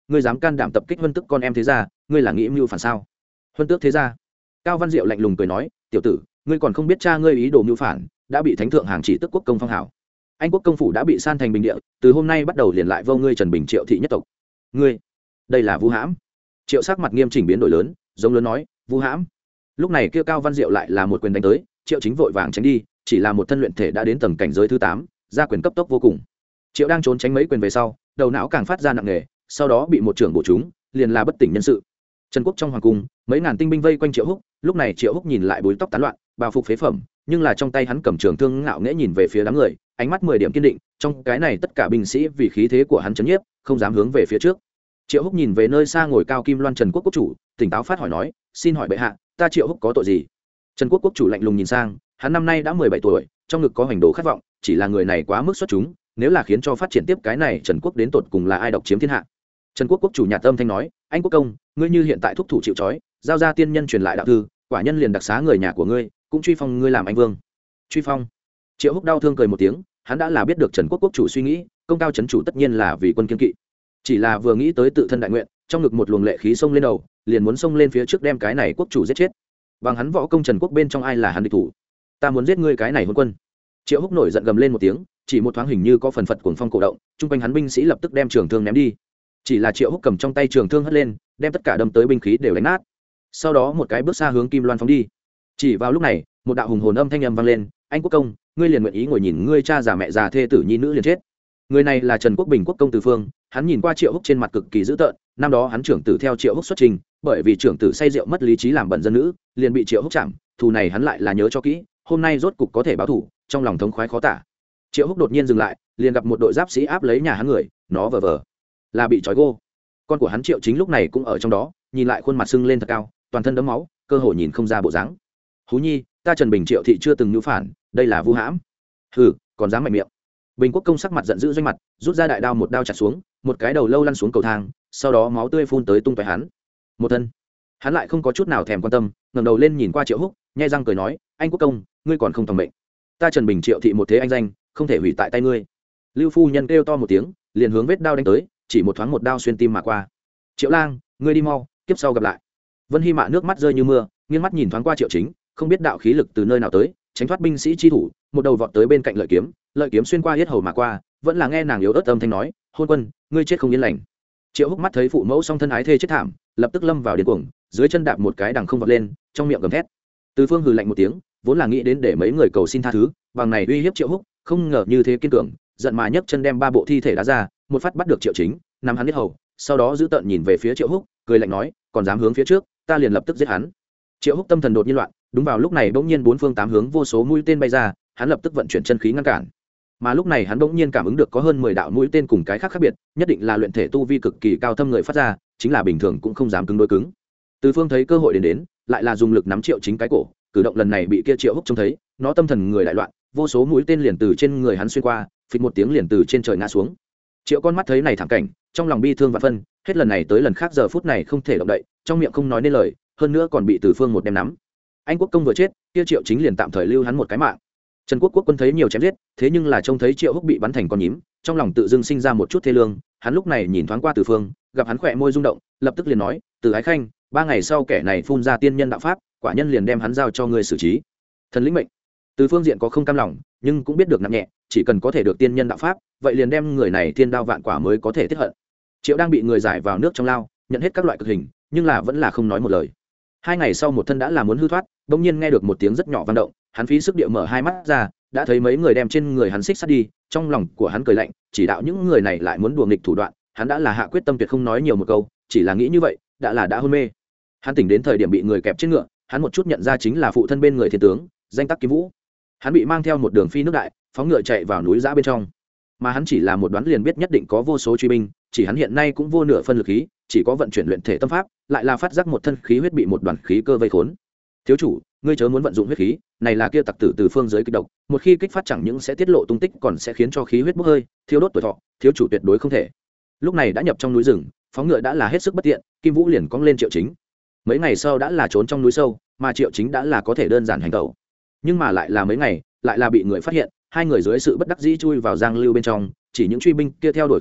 ngươi dám can đảm tập kích Huân Tước con em thế gia, ngươi là nghĩ mưu phản sao? Huân Tước thế gia? Cao Văn Diệu lạnh lùng cười nói, tiểu tử, ngươi còn không biết cha ngươi ý đồ mưu phản, đã bị thánh thượng hàng chỉ Tước quốc công phong hảo. Anh quốc công phủ đã bị san thành bình địa, từ hôm nay bắt đầu liền lại vô ngươi Trần Bình Triệu thị nhất tộc. Ngươi, đây là vu hãm. Triệu sắc mặt nghiêm chỉnh biến đổi lớn, giống lớn nói, vu hãm. Lúc này kia Cao Văn Diệu lại là một quyền đánh tới, Triệu Chính vội vàng tránh đi, chỉ là một thân luyện thể đã đến tầng cảnh giới thứ tám, ra quyền cấp tốc vô cùng. Triệu đang trốn tránh mấy quyền về sau, đầu não càng phát ra nặng nề, sau đó bị một trưởng bổ trúng, liền là bất tỉnh nhân sự. Trần Quốc trong hoàng cung, mấy ngàn tinh binh vây quanh Triệu Húc, lúc này Triệu Húc nhìn lại búi tóc tán loạn, bào phục phế phẩm, nhưng là trong tay hắn cầm trường thương ngạo nghễ nhìn về phía đám người, ánh mắt mười điểm kiên định, trong cái này tất cả binh sĩ vì khí thế của hắn chấn nhiếp, không dám hướng về phía trước. Triệu Húc nhìn về nơi xa ngồi cao Kim Loan Trần Quốc quốc chủ, tỉnh táo phát hỏi nói, xin hỏi bệ hạ, ta Triệu Húc có tội gì? Trần Quốc quốc chủ lạnh lùng nhìn sang, hắn năm nay đã mười bảy tuổi, trong ngực có hoành đồ khát vọng, chỉ là người này quá mức xuất chúng, nếu là khiến cho phát triển tiếp cái này Trần Quốc đến tột cùng là ai độc chiếm thiên hạ. Trần Quốc quốc chủ nhạt tâm thanh nói, anh quốc công, ngươi như hiện tại thúc thủ chịu trói, giao ra tiên nhân truyền lại đạo thư, quả nhân liền đặc xá người nhà của ngươi, cũng truy phong ngươi làm anh vương. Truy phong? Triệu Húc đau thương cười một tiếng, hắn đã là biết được Trần Quốc quốc chủ suy nghĩ, công cao trấn chủ tất nhiên là vì quân kiên kỵ, chỉ là vừa nghĩ tới tự thân đại nguyện, trong ngực một luồng lệ khí xông lên đầu, liền muốn xông lên phía trước đem cái này quốc chủ giết chết. Bằng hắn võ công Trần Quốc bên trong ai là hắn địch thủ? Ta muốn giết ngươi cái này hôn quân. Triệu Húc nổi giận gầm lên một tiếng, chỉ một thoáng hình như có phần phật cuồng phong cổ động, trung quanh hắn binh sĩ lập tức đem trường thương ném đi. Chỉ là Triệu Húc cầm trong tay trường thương hất lên, đem tất cả đâm tới binh khí đều đánh nát. Sau đó một cái bước xa hướng Kim Loan phóng đi. Chỉ vào lúc này, một đạo hùng hồn âm thanh âm vang lên, anh quốc công, ngươi liền nguyện ý ngồi nhìn ngươi cha già mẹ già thê tử nhi nữ liền chết? Người này là Trần Quốc Bình quốc công Từ Phương, hắn nhìn qua Triệu Húc trên mặt cực kỳ dữ tợn, năm đó hắn trưởng tử theo Triệu Húc xuất trình, bởi vì trưởng tử say rượu mất lý trí làm bẩn dân nữ, liền bị Triệu Húc chạm, thù này hắn lại là nhớ cho kỹ, hôm nay rốt cục có thể báo thù, trong lòng thống khoái khó tả. Triệu Húc đột nhiên dừng lại, liền gặp một đội giáp sĩ áp lấy nhà hắn người, nó vờ vờ là bị trói gô. Con của hắn Triệu Chính lúc này cũng ở trong đó, nhìn lại khuôn mặt sưng lên thật cao, toàn thân đẫm máu, cơ hội nhìn không ra bộ dáng. Hú nhi, ta Trần Bình Triệu thị chưa từng nhu phản, đây là vu hãm. Hừ, còn dám mạnh miệng. Bình quốc công sắc mặt giận dữ doanh mặt, rút ra đại đao một đao chặt xuống, một cái đầu lâu lăn xuống cầu thang, sau đó máu tươi phun tới tung tóe hắn. Một thân, hắn lại không có chút nào thèm quan tâm, ngẩng đầu lên nhìn qua Triệu Húc, nhếch răng cười nói, anh quốc công, ngươi còn không tòng mệnh. Ta Trần Bình Triệu thị một thế anh danh, không thể hủy tại tay ngươi. Lưu phu nhân kêu to một tiếng, liền hướng vết đao đánh tới, chỉ một thoáng một đao xuyên tim mà qua. Triệu lang, ngươi đi mau, kiếp sau gặp lại. Vân Hi Mạ nước mắt rơi như mưa, nghiêng mắt nhìn thoáng qua Triệu Chính, không biết đạo khí lực từ nơi nào tới, tránh thoát binh sĩ chi thủ, một đầu vọt tới bên cạnh lợi kiếm, lợi kiếm xuyên qua yết hầu mà qua, vẫn là nghe nàng yếu ớt âm thanh nói, hôn quân, ngươi chết không yên lành. Triệu Húc mắt thấy phụ mẫu song thân ái thê chết thảm, lập tức lâm vào điên cuồng, dưới chân đạp một cái đằng không vọt lên, trong miệng gầm thét. Từ Phương hừ lạnh một tiếng, vốn là nghĩ đến để mấy người cầu xin tha thứ, bằng này uy hiếp Triệu Húc, không ngờ như thế kiên cường, giận mà nhấc chân đem ba bộ thi thể đá ra, một phát bắt được Triệu Chính, nắm hắn yết hầu, sau đó giữ tợn nhìn về phía Triệu Húc, cười lạnh nói, còn dám hướng phía trước, ta liền lập tức giết hắn. Triệu Húc tâm thần đột nhiên loạn, đúng vào lúc này bỗng nhiên bốn phương tám hướng vô số mũi tên bay ra, hắn lập tức vận chuyển chân khí ngăn cản. Mà lúc này hắn bỗng nhiên cảm ứng được có hơn mười đạo mũi tên cùng cái khác khác biệt, nhất định là luyện thể tu vi cực kỳ cao thâm người phát ra, chính là bình thường cũng không dám cứng đối cứng. Từ Phương thấy cơ hội đến đến, lại là dùng lực nắm Triệu Chính cái cổ, cử động lần này bị kia Triệu Húc trông thấy, nó tâm thần người đại loạn, vô số mũi tên liền từ trên người hắn xuyên qua, phịch một tiếng liền từ trên trời ngã xuống. Triệu con mắt thấy này thảm cảnh, trong lòng bi thương và phân, hết lần này tới lần khác giờ phút này không thể động đậy, trong miệng không nói nên lời, hơn nữa còn bị Từ Phương một đem nắm. Anh quốc công vừa chết, kia Triệu Chính liền tạm thời lưu hắn một cái mạng. Trần Quốc quốc quân thấy nhiều chém giết, thế nhưng là trông thấy Triệu Húc bị bắn thành con nhím, trong lòng tự dưng sinh ra một chút thê lương, hắn lúc này nhìn thoáng qua Từ Phương, gặp hắn khỏe môi rung động, lập tức liền nói, Từ Ái Khanh, ba ngày sau kẻ này phun ra tiên nhân đạo pháp, quả nhân liền đem hắn giao cho ngươi xử trí. Thần lĩnh mệnh. Từ Phương diện có không cam lòng, nhưng cũng biết được nặng nhẹ, chỉ cần có thể được tiên nhân đạo pháp, vậy liền đem người này thiên đao vạn quả mới có thể tiết hận. Triệu đang bị người giải vào nước trong lao, nhận hết các loại cực hình, nhưng là vẫn là không nói một lời. Hai ngày sau một thân đã là muốn hư thoát, bỗng nhiên nghe được một tiếng rất nhỏ vang động, hắn phí sức địa mở hai mắt ra, đã thấy mấy người đem trên người hắn xích sát đi, trong lòng của hắn cười lạnh, chỉ đạo những người này lại muốn đùa nghịch thủ đoạn, hắn đã là hạ quyết tâm tuyệt không nói nhiều một câu, chỉ là nghĩ như vậy, đã là đã hôn mê. Hắn tỉnh đến thời điểm bị người kẹp trên ngựa, hắn một chút nhận ra chính là phụ thân bên người thiên tướng, danh tắc Kiếm Vũ. Hắn bị mang theo một đường phi nước đại, phóng ngựa chạy vào núi giã bên trong. Mà hắn chỉ là một đoán liền biết nhất định có vô số truy binh, chỉ hắn hiện nay cũng vô nửa phân lực khí, chỉ có vận chuyển luyện thể tâm pháp, lại là phát giác một thân khí huyết bị một đoàn khí cơ vây khốn. Thiếu chủ, ngươi chớ muốn vận dụng huyết khí, này là kia tặc tử từ phương giới kích độc, một khi kích phát chẳng những sẽ tiết lộ tung tích, còn sẽ khiến cho khí huyết bốc hơi, thiêu đốt tuổi thọ, thiếu chủ tuyệt đối không thể. Lúc này đã nhập trong núi rừng, phóng ngựa đã là hết sức bất tiện, Kim Vũ liền cong lên Triệu Chính. Mấy ngày sau đã là trốn trong núi sâu, mà Triệu Chính đã là có thể đơn giản hành động. Nhưng mà lại là mấy ngày, lại là bị người phát hiện, hai người dưới sự bất đắc dĩ chui vào giang lưu bên trong, chỉ những truy binh kia theo đuổi không bỏ,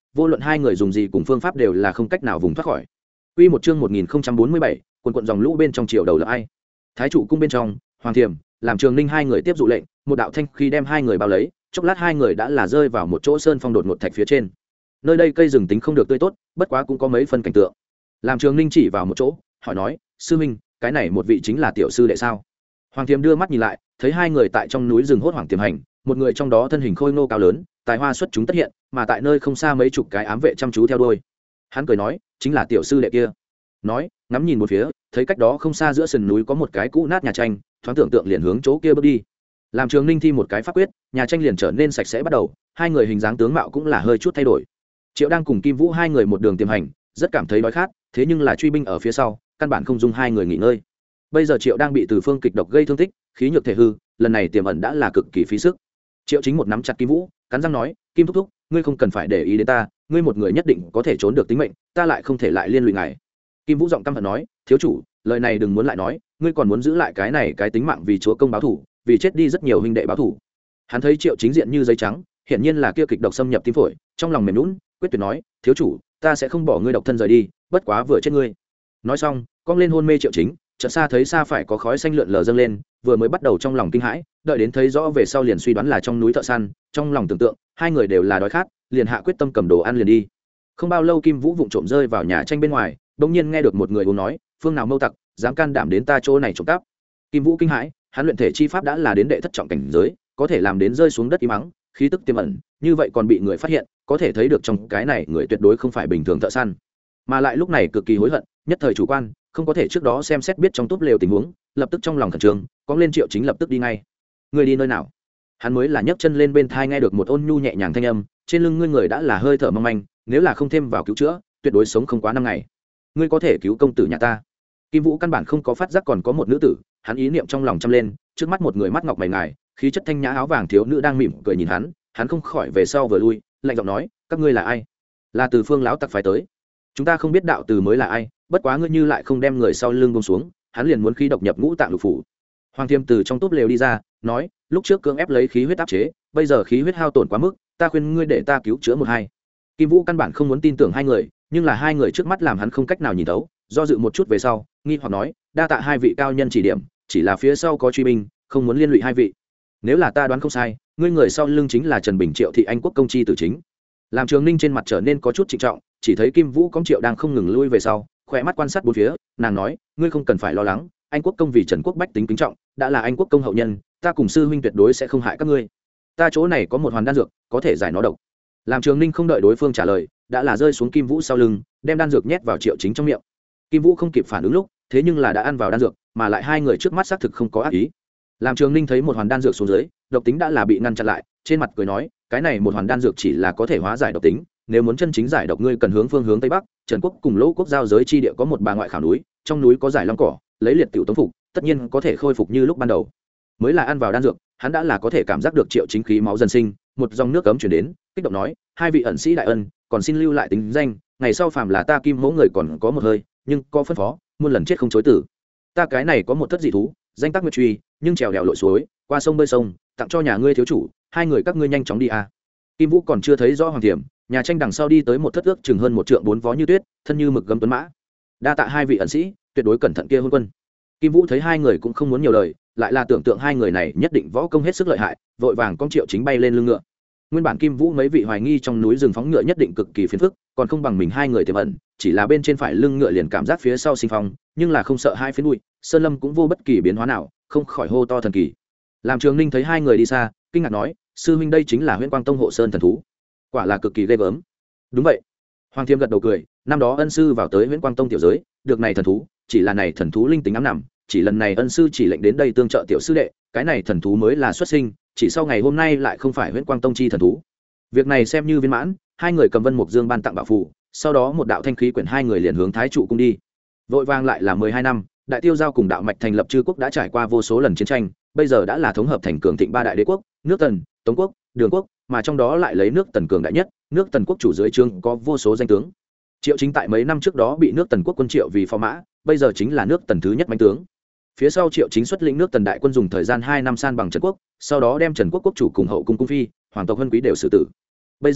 vô luận hai người dùng gì cùng phương pháp đều là không cách nào vùng thoát khỏi. Quy một chương một nghìn bốn mươi bảy, quần quần dòng lũ bên trong triều đầu là ai? Thái trụ cung bên trong, Hoàng Thiểm, làm Trường Ninh hai người tiếp dụ lệnh, một đạo thanh khi đem hai người bao lấy, chốc lát hai người đã là rơi vào một chỗ sơn phong đột ngột thạch phía trên. Nơi đây cây rừng tính không được tươi tốt, bất quá cũng có mấy phân cảnh tượng. Làm Trường Ninh chỉ vào một chỗ, hỏi nói: "Sư huynh, cái này một vị chính là tiểu sư đệ sao?" Hoàng Thiểm đưa mắt nhìn lại, thấy hai người tại trong núi rừng hốt hoảng tiềm hành, một người trong đó thân hình khôi ngô cao lớn, tài hoa xuất chúng tất hiện, mà tại nơi không xa mấy chục cái ám vệ chăm chú theo đuôi. Hắn cười nói: "Chính là tiểu sư đệ kia." Nói, ngắm nhìn một phía, thấy cách đó không xa giữa sườn núi có một cái cũ nát nhà tranh, thoáng tưởng tượng liền hướng chỗ kia bước đi. Làm Trường Ninh thi một cái pháp quyết, nhà tranh liền trở nên sạch sẽ bắt đầu, hai người hình dáng tướng mạo cũng là hơi chút thay đổi. Triệu đang cùng Kim Vũ hai người một đường tiềm hành, rất cảm thấy đói khát, thế nhưng là truy binh ở phía sau, căn bản không dung hai người nghỉ ngơi. Bây giờ Triệu đang bị Từ Phương kịch độc gây thương tích, khí nhược thể hư, lần này tiềm ẩn đã là cực kỳ phí sức. Triệu Chính một nắm chặt Kim Vũ, cắn răng nói: "Kim thúc thúc, ngươi không cần phải để ý đến ta, ngươi một người nhất định có thể trốn được tính mệnh, ta lại không thể lại liên lụy ngài." Kim Vũ giọng căm hận nói: "Thiếu chủ, lời này đừng muốn lại nói, ngươi còn muốn giữ lại cái này cái tính mạng vì chúa công báo thù, vì chết đi rất nhiều huynh đệ báo thù." Hắn thấy Triệu Chính diện như giấy trắng, hiển nhiên là kia kịch độc xâm nhập tim phổi, trong lòng mềm nhũn, quyết tuyệt nói: "Thiếu chủ, ta sẽ không bỏ ngươi độc thân rời đi, bất quá vừa chết ngươi." Nói xong, cong lên hôn mê Triệu Chính, chợt xa thấy xa phải có khói xanh lượn lờ dâng lên, vừa mới bắt đầu trong lòng kinh hãi, đợi đến thấy rõ về sau liền suy đoán là trong núi thợ săn, trong lòng tưởng tượng, hai người đều là đói khát, liền hạ quyết tâm cầm đồ ăn liền đi. Không bao lâu Kim Vũ vụng trộm rơi vào nhà tranh bên ngoài, bỗng nhiên nghe được một người uống nói: "Phương nào mâu tặc, dám can đảm đến ta chỗ này trộm cắp?" Kim Vũ kinh hãi, hắn luyện thể chi pháp đã là đến đệ thất trọng cảnh giới, có thể làm đến rơi xuống đất im mắng, khí tức tiềm ẩn, như vậy còn bị người phát hiện, có thể thấy được trong cái này người tuyệt đối không phải bình thường thợ săn, mà lại lúc này cực kỳ hối hận, nhất thời chủ quan, không có thể trước đó xem xét biết trong túp lều tình huống, lập tức trong lòng khẩn trương, cóng lên Triệu Chính lập tức đi ngay. "Người đi nơi nào?" Hắn mới là nhấc chân lên bên thai nghe được một ôn nhu nhẹ nhàng thanh âm, trên lưng ngươi người đã là hơi thở mong manh, nếu là không thêm vào cứu chữa, tuyệt đối sống không quá năm ngày. "Ngươi có thể cứu công tử nhà ta." Kim Vũ căn bản không có phát giác còn có một nữ tử, hắn ý niệm trong lòng chăm lên, trước mắt một người mắt ngọc mày ngài, khí chất thanh nhã áo vàng thiếu nữ đang mỉm cười nhìn hắn, hắn không khỏi về sau vừa lui, lạnh giọng nói: "Các ngươi là ai?" "Là Từ Phương lão tặc phái tới." "Chúng ta không biết đạo từ mới là ai, bất quá ngươi như lại không đem người sau lưng buông xuống, hắn liền muốn khí độc nhập ngũ tạng lục phủ." Hoàng Thiêm từ trong túp lều đi ra, nói: "Lúc trước cưỡng ép lấy khí huyết áp chế, bây giờ khí huyết hao tổn quá mức, ta khuyên ngươi để ta cứu chữa một hai." Kim Vũ căn bản không muốn tin tưởng hai người, nhưng là hai người trước mắt làm hắn không cách nào nhìn thấu, do dự một chút về sau, nghi hoặc nói: "Đa tạ hai vị cao nhân chỉ điểm, chỉ là phía sau có truy binh, không muốn liên lụy hai vị." "Nếu là ta đoán không sai, ngươi người sau lưng chính là Trần Bình Triệu thị Anh quốc công chi tử chính." Làm Trường Ninh trên mặt trở nên có chút trịnh trọng, chỉ thấy Kim Vũ cóng Triệu đang không ngừng lui về sau, khỏe mắt quan sát bốn phía, nàng nói: "Ngươi không cần phải lo lắng, Anh quốc công vì Trần quốc bách tính kính trọng, đã là Anh quốc công hậu nhân, ta cùng sư huynh tuyệt đối sẽ không hại các ngươi. Ta chỗ này có một hoàn đan dược, có thể giải nó độc." Làm Trường Ninh không đợi đối phương trả lời, đã là rơi xuống Kim Vũ sau lưng, đem đan dược nhét vào Triệu Chính trong miệng. Kim Vũ không kịp phản ứng lúc, thế nhưng là đã ăn vào đan dược, mà lại hai người trước mắt xác thực không có ác ý. Làm Trường Ninh thấy một hoàn đan dược xuống dưới, độc tính đã là bị ngăn chặn lại, trên mặt cười nói: "Cái này một hoàn đan dược chỉ là có thể hóa giải độc tính, nếu muốn chân chính giải độc ngươi cần hướng phương hướng tây bắc, Trần quốc cùng Lỗ quốc giao giới chi địa có một bà ngoại khảo núi, trong núi có giải long cỏ, lấy liệt tiểu tống phục, tất nhiên có thể khôi phục như lúc ban đầu." Mới là ăn vào đan dược, hắn đã là có thể cảm giác được Triệu Chính khí máu dần sinh, một dòng nước cấm chuyển đến, kích động nói: "Hai vị ẩn sĩ đại ân, còn xin lưu lại tính danh, ngày sau phàm là ta Kim mẫu người còn có một hơi, nhưng có phân phó, muôn lần chết không chối tử. Ta cái này có một thất dị thú, danh tác nguyệt truy, nhưng trèo đèo lội suối, qua sông bơi sông, tặng cho nhà ngươi thiếu chủ, hai người các ngươi nhanh chóng đi a." Kim Vũ còn chưa thấy rõ Hoàng Thiểm, nhà tranh đằng sau đi tới một thất ước chừng hơn một trượng bốn vó như tuyết, thân như mực gấm tuấn mã. "Đa tạ hai vị ẩn sĩ, tuyệt đối cẩn thận kia hôn quân." Kim Vũ thấy hai người cũng không muốn nhiều lời, lại là tưởng tượng hai người này nhất định võ công hết sức lợi hại, vội vàng con Triệu Chính bay lên lưng ngựa. Nguyên bản Kim Vũ mấy vị hoài nghi trong núi rừng phóng ngựa nhất định cực kỳ phiền phức, còn không bằng mình hai người tiềm ẩn, chỉ là bên trên phải lưng ngựa liền cảm giác phía sau sinh phong, nhưng là không sợ hai phiến bụi, Sơn Lâm cũng vô bất kỳ biến hóa nào, không khỏi hô to thần kỳ. Làm Trường Ninh thấy hai người đi xa, kinh ngạc nói: "Sư huynh đây chính là Huyễn Quang Tông hộ sơn thần thú, quả là cực kỳ ghê gớm." "Đúng vậy." Hoàng Thiêm gật đầu cười, năm đó ân sư vào tới Huyễn Quang Tông tiểu giới, được này thần thú, chỉ là này thần thú linh tính ám nằm, chỉ lần này ân sư chỉ lệnh đến đây tương trợ tiểu sư đệ, cái này thần thú mới là xuất sinh, chỉ sau ngày hôm nay lại không phải Huyễn Quang Tông chi thần thú. Việc này xem như viên mãn, hai người cầm Vân Mục Dương ban tặng bảo phù, sau đó một đạo thanh khí quyển hai người liền hướng Thái trụ cung đi. Vội vàng lại là mười hai năm, Đại Tiêu Giao cùng đạo mạch thành lập chư quốc đã trải qua vô số lần chiến tranh, bây giờ đã là thống hợp thành cường thịnh ba đại đế quốc, nước Tần, Tống quốc, Đường quốc, mà trong đó lại lấy nước Tần cường đại nhất, nước Tần quốc chủ dưới trướng có vô số danh tướng. Triệu Chính tại mấy năm trước đó bị nước Tần quốc quân triệu vì phò mã, bây giờ chính là nước Tần thứ nhất mãnh tướng. Phía sau Triệu Chính xuất lĩnh nước Tần đại quân dùng thời gian hai năm san bằng Trần quốc, sau đó đem Trần quốc quốc chủ cùng hậu cung cung phi, hoàng tộc hân quý đều xử tử. Bây giờ,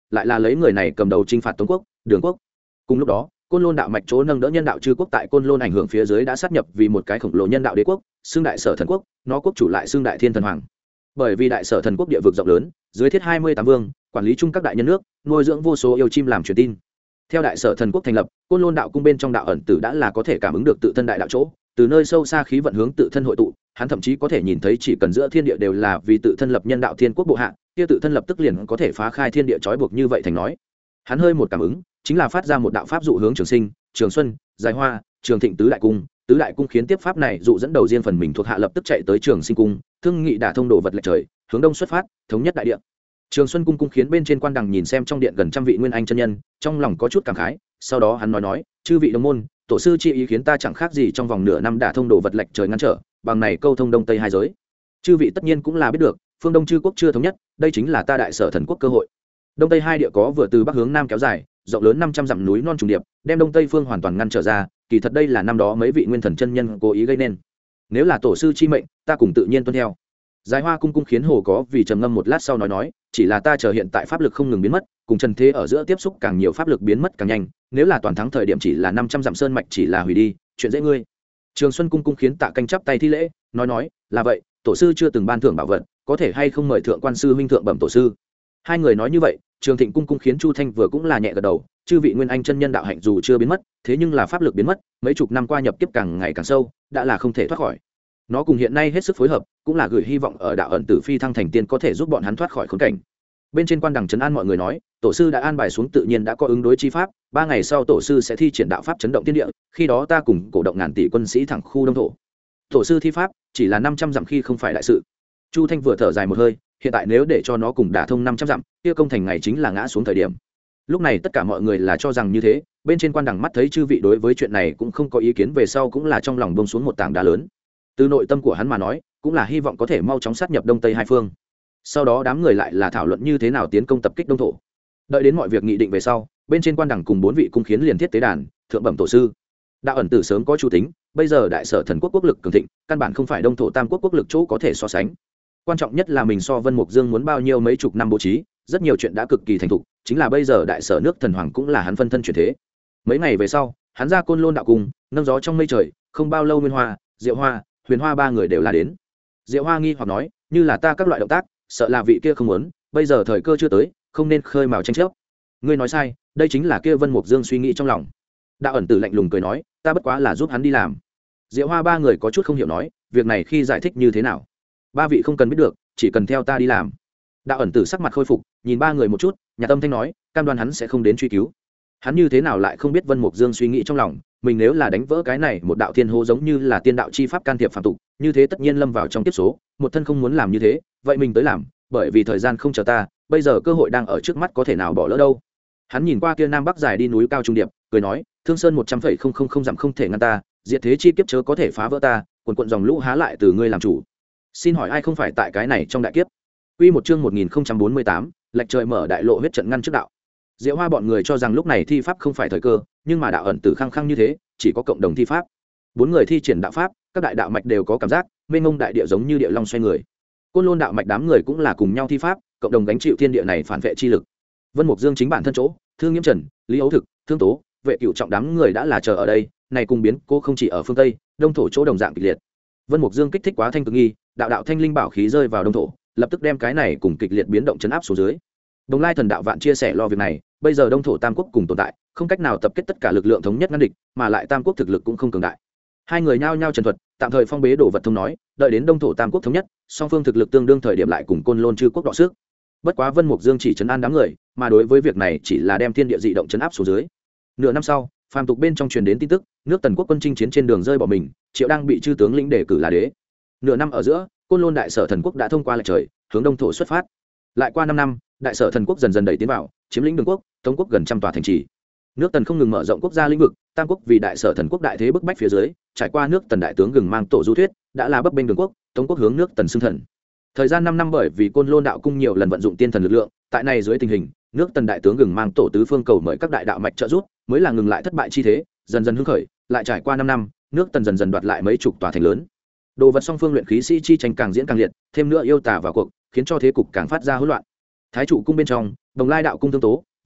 lại là lấy người này cầm đầu chinh phạt Tống quốc, Đường quốc. Cùng lúc đó, Côn Lôn đạo mạch chỗ nâng đỡ nhân đạo chư quốc tại Côn Lôn ảnh hưởng phía dưới đã sát nhập vì một cái khổng lồ nhân đạo đế quốc, xưng đại sở thần quốc, nó quốc chủ lại xưng đại thiên thần hoàng. Bởi vì đại sở thần quốc địa vực rộng lớn, dưới thiết hai mươi tám vương, quản lý chung các đại nhân nước, nuôi dưỡng vô số yêu chim làm truyền tin. Theo đại sở thần quốc thành lập, Côn Lôn đạo cung bên trong đạo ẩn tử đã là có thể cảm ứng được tự thân đại đạo chỗ, từ nơi sâu xa khí vận hướng tự thân hội tụ, hắn thậm chí có thể nhìn thấy chỉ cần giữa thiên địa đều là vì tự thân lập nhân đạo thiên quốc bộ hạ, kia tự thân lập tức liền có thể phá khai thiên địa trói buộc như vậy thành nói. Hắn hơi một cảm ứng, chính là phát ra một đạo pháp dụ hướng Trường Sinh, Trường Xuân, Giải Hoa, Trường Thịnh tứ đại cung, tứ đại cung khiến tiếp pháp này dụ dẫn đầu riêng phần mình thuộc hạ lập tức chạy tới Trường Sinh cung, thương nghị đả thông đồ vật lệch trời, hướng đông xuất phát, thống nhất đại địa. Trường Xuân cung cung khiến bên trên quan đằng nhìn xem trong điện gần trăm vị nguyên anh chân nhân, trong lòng có chút cảm khái, sau đó hắn nói nói, chư vị đồng môn, tổ sư chi ý khiến ta chẳng khác gì trong vòng nửa năm đả thông đồ vật lệch trời ngăn trở, bằng này câu thông đông tây hai giới. Chư vị tất nhiên cũng là biết được, phương đông chư quốc chưa thống nhất, đây chính là ta đại sở thần quốc cơ hội. Đông tây hai địa có vừa từ bắc hướng nam kéo dài, rộng lớn năm trăm dặm núi non trùng điệp, đem đông tây phương hoàn toàn ngăn trở ra, kỳ thật đây là năm đó mấy vị nguyên thần chân nhân cố ý gây nên. Nếu là tổ sư chi mệnh, ta cùng tự nhiên tuân theo. Giải Hoa cung cung khiến hồ có vì trầm ngâm một lát sau nói nói, chỉ là ta chờ hiện tại pháp lực không ngừng biến mất, cùng trần thế ở giữa tiếp xúc càng nhiều pháp lực biến mất càng nhanh, nếu là toàn thắng thời điểm chỉ là năm trăm dặm sơn mạch chỉ là hủy đi, chuyện dễ ngươi. Trường Xuân cung cung khiến Tạ Canh chắp tay thi lễ, nói nói, là vậy, tổ sư chưa từng ban thưởng bảo vật, có thể hay không mời thượng quan sư huynh thượng bẩm tổ sư. Hai người nói như vậy, Trường Thịnh cung cung khiến Chu Thanh vừa cũng là nhẹ gật đầu, chư vị nguyên anh chân nhân đạo hạnh dù chưa biến mất, thế nhưng là pháp lực biến mất, mấy chục năm qua nhập kiếp càng ngày càng sâu, đã là không thể thoát khỏi. Nó cùng hiện nay hết sức phối hợp, cũng là gửi hy vọng ở đạo ẩn tử phi thăng thành tiên có thể giúp bọn hắn thoát khỏi khốn cảnh. Bên trên quan đằng trấn an mọi người nói, tổ sư đã an bài xuống tự nhiên đã có ứng đối chi pháp, ba ngày sau tổ sư sẽ thi triển đạo pháp chấn động thiên địa, khi đó ta cùng cổ động ngàn tỷ quân sĩ thẳng khu đông thổ. Tổ sư thi pháp chỉ là năm trăm dặm khi không phải đại sự. Chu Thanh vừa thở dài một hơi, hiện tại nếu để cho nó cùng đả thông năm trăm dặm, kia công thành ngày chính là ngã xuống thời điểm. Lúc này tất cả mọi người là cho rằng như thế, bên trên quan đằng mắt thấy chư vị đối với chuyện này cũng không có ý kiến về sau cũng là trong lòng bông xuống một tảng đá lớn. Từ nội tâm của hắn mà nói, cũng là hy vọng có thể mau chóng sát nhập đông tây hai phương. Sau đó đám người lại là thảo luận như thế nào tiến công tập kích đông thổ. Đợi đến mọi việc nghị định về sau, bên trên quan đẳng cùng bốn vị cung khiến liền thiết tế đàn, thượng bẩm tổ sư. Đạo ẩn tử sớm có chủ tính, bây giờ đại sở thần quốc quốc lực cường thịnh, căn bản không phải đông thổ tam quốc quốc lực chỗ có thể so sánh. Quan trọng nhất là mình so Vân Mục Dương muốn bao nhiêu mấy chục năm bố trí, rất nhiều chuyện đã cực kỳ thành thục, chính là bây giờ đại sở nước thần hoàng cũng là hắn phân thân chuyển thế. Mấy ngày về sau, hắn ra Côn Lôn đạo cung, nâng gió trong mây trời, không bao lâu Nguyên Hoa, Diệu Hoa, Huyền Hoa ba người đều là đến. Diệu Hoa nghi hoặc nói, như là ta các loại động tác, sợ là vị kia không muốn, bây giờ thời cơ chưa tới, không nên khơi mào tranh chấp. Ngươi nói sai, đây chính là kia Vân Mục Dương suy nghĩ trong lòng. Đạo ẩn tử lạnh lùng cười nói, ta bất quá là giúp hắn đi làm. Diệu Hoa ba người có chút không hiểu nói, việc này khi giải thích như thế nào? Ba vị không cần biết được, chỉ cần theo ta đi làm. Đạo ẩn tử sắc mặt khôi phục, nhìn ba người một chút, nhà tâm thanh nói, cam đoan hắn sẽ không đến truy cứu. Hắn như thế nào lại không biết Vân Mục Dương suy nghĩ trong lòng, mình nếu là đánh vỡ cái này một đạo thiên hô giống như là tiên đạo chi pháp can thiệp phạm tục, như thế tất nhiên lâm vào trong tiếp số, một thân không muốn làm như thế, vậy mình tới làm, bởi vì thời gian không chờ ta, bây giờ cơ hội đang ở trước mắt có thể nào bỏ lỡ đâu. Hắn nhìn qua kia nam bắc dài đi núi cao trung điệp, cười nói, Thương Sơn một trăm phẩy không không không dặm không thể ngăn ta, diệt thế chi kiếp chớ có thể phá vỡ ta, quần quần dòng lũ há lại từ ngươi làm chủ. Xin hỏi ai không phải tại cái này trong đại kiếp? Quy một chương một nghìn không trăm bốn mươi tám, lệch trời mở đại lộ huyết trận ngăn trước đạo. Diệu Hoa bọn người cho rằng lúc này thi pháp không phải thời cơ, nhưng mà đạo ẩn tử khăng khăng như thế, chỉ có cộng đồng thi pháp. Bốn người thi triển đạo pháp, các đại đạo mạch đều có cảm giác, mênh mông đại địa giống như địa long xoay người. Côn Lôn đạo mạch đám người cũng là cùng nhau thi pháp, cộng đồng gánh chịu thiên địa này phản vệ chi lực. Vân Mục Dương chính bản thân chỗ, Thương Nghiễm Trần, Lý Ấu Thực, Thương Tố, Vệ Cựu trọng đám người đã là chờ ở đây, này cùng biến cô không chỉ ở phương Tây, đông thổ chỗ đồng dạng kịch liệt. Vân Mục Dương kích thích quá thanh cực nghi, đạo đạo thanh linh bảo khí rơi vào đông thổ, lập tức đem cái này cùng kịch liệt biến động chấn áp xuống dưới. Đồng Lai thần đạo vạn chia sẻ lo việc này, bây giờ đông thổ tam quốc cùng tồn tại, không cách nào tập kết tất cả lực lượng thống nhất ngăn địch, mà lại tam quốc thực lực cũng không cường đại. Hai người nhao nhao trần thuật, tạm thời phong bế đồ vật thông nói, đợi đến đông thổ tam quốc thống nhất, song phương thực lực tương đương thời điểm lại cùng Côn Lôn chư quốc đọ sức. Bất quá Vân Mục Dương chỉ trấn an đám người, mà đối với việc này chỉ là đem thiên địa dị động chấn áp xuống dưới. Nửa năm sau, phàm tục bên trong truyền đến tin tức, nước Tần quốc quân chinh chiến trên đường rơi bỏ mình, Triệu đang bị chư tướng lĩnh đề cử là đế. Nửa năm ở giữa, Côn Lôn đại sở thần quốc đã thông qua lệch trời, hướng đông thổ xuất phát. Lại qua năm năm, đại sở thần quốc dần dần đẩy tiến vào, chiếm lĩnh đường quốc, Tống quốc gần trăm tòa thành trì. Nước Tần không ngừng mở rộng quốc gia lĩnh vực, tam quốc vì đại sở thần quốc đại thế bức bách phía dưới, trải qua nước Tần đại tướng gừng mang tổ du thuyết, đã là bấp bênh đường quốc, Tống quốc hướng nước Tần xưng thần. Thời gian năm năm bởi vì Côn Lôn đạo cung nhiều lần vận dụng tiên thần lực lượng, tại này dưới tình hình, nước Tần đại tướng gừng mang tổ tứ phương cầu mời các đại đạo mạch trợ giúp, mới là ngừng lại thất bại chi thế, dần dần hưng khởi, lại trải qua năm năm, nước Tần dần dần đoạt lại mấy chục tòa thành lớn. Đồ vật song phương luyện khí sĩ chi tranh càng diễn càng liệt, thêm nữa yêu tà vào cuộc, khiến cho thế cục càng phát ra hỗn loạn. Thái trụ cung bên trong, Đồng Lai đạo cung Thương Tố,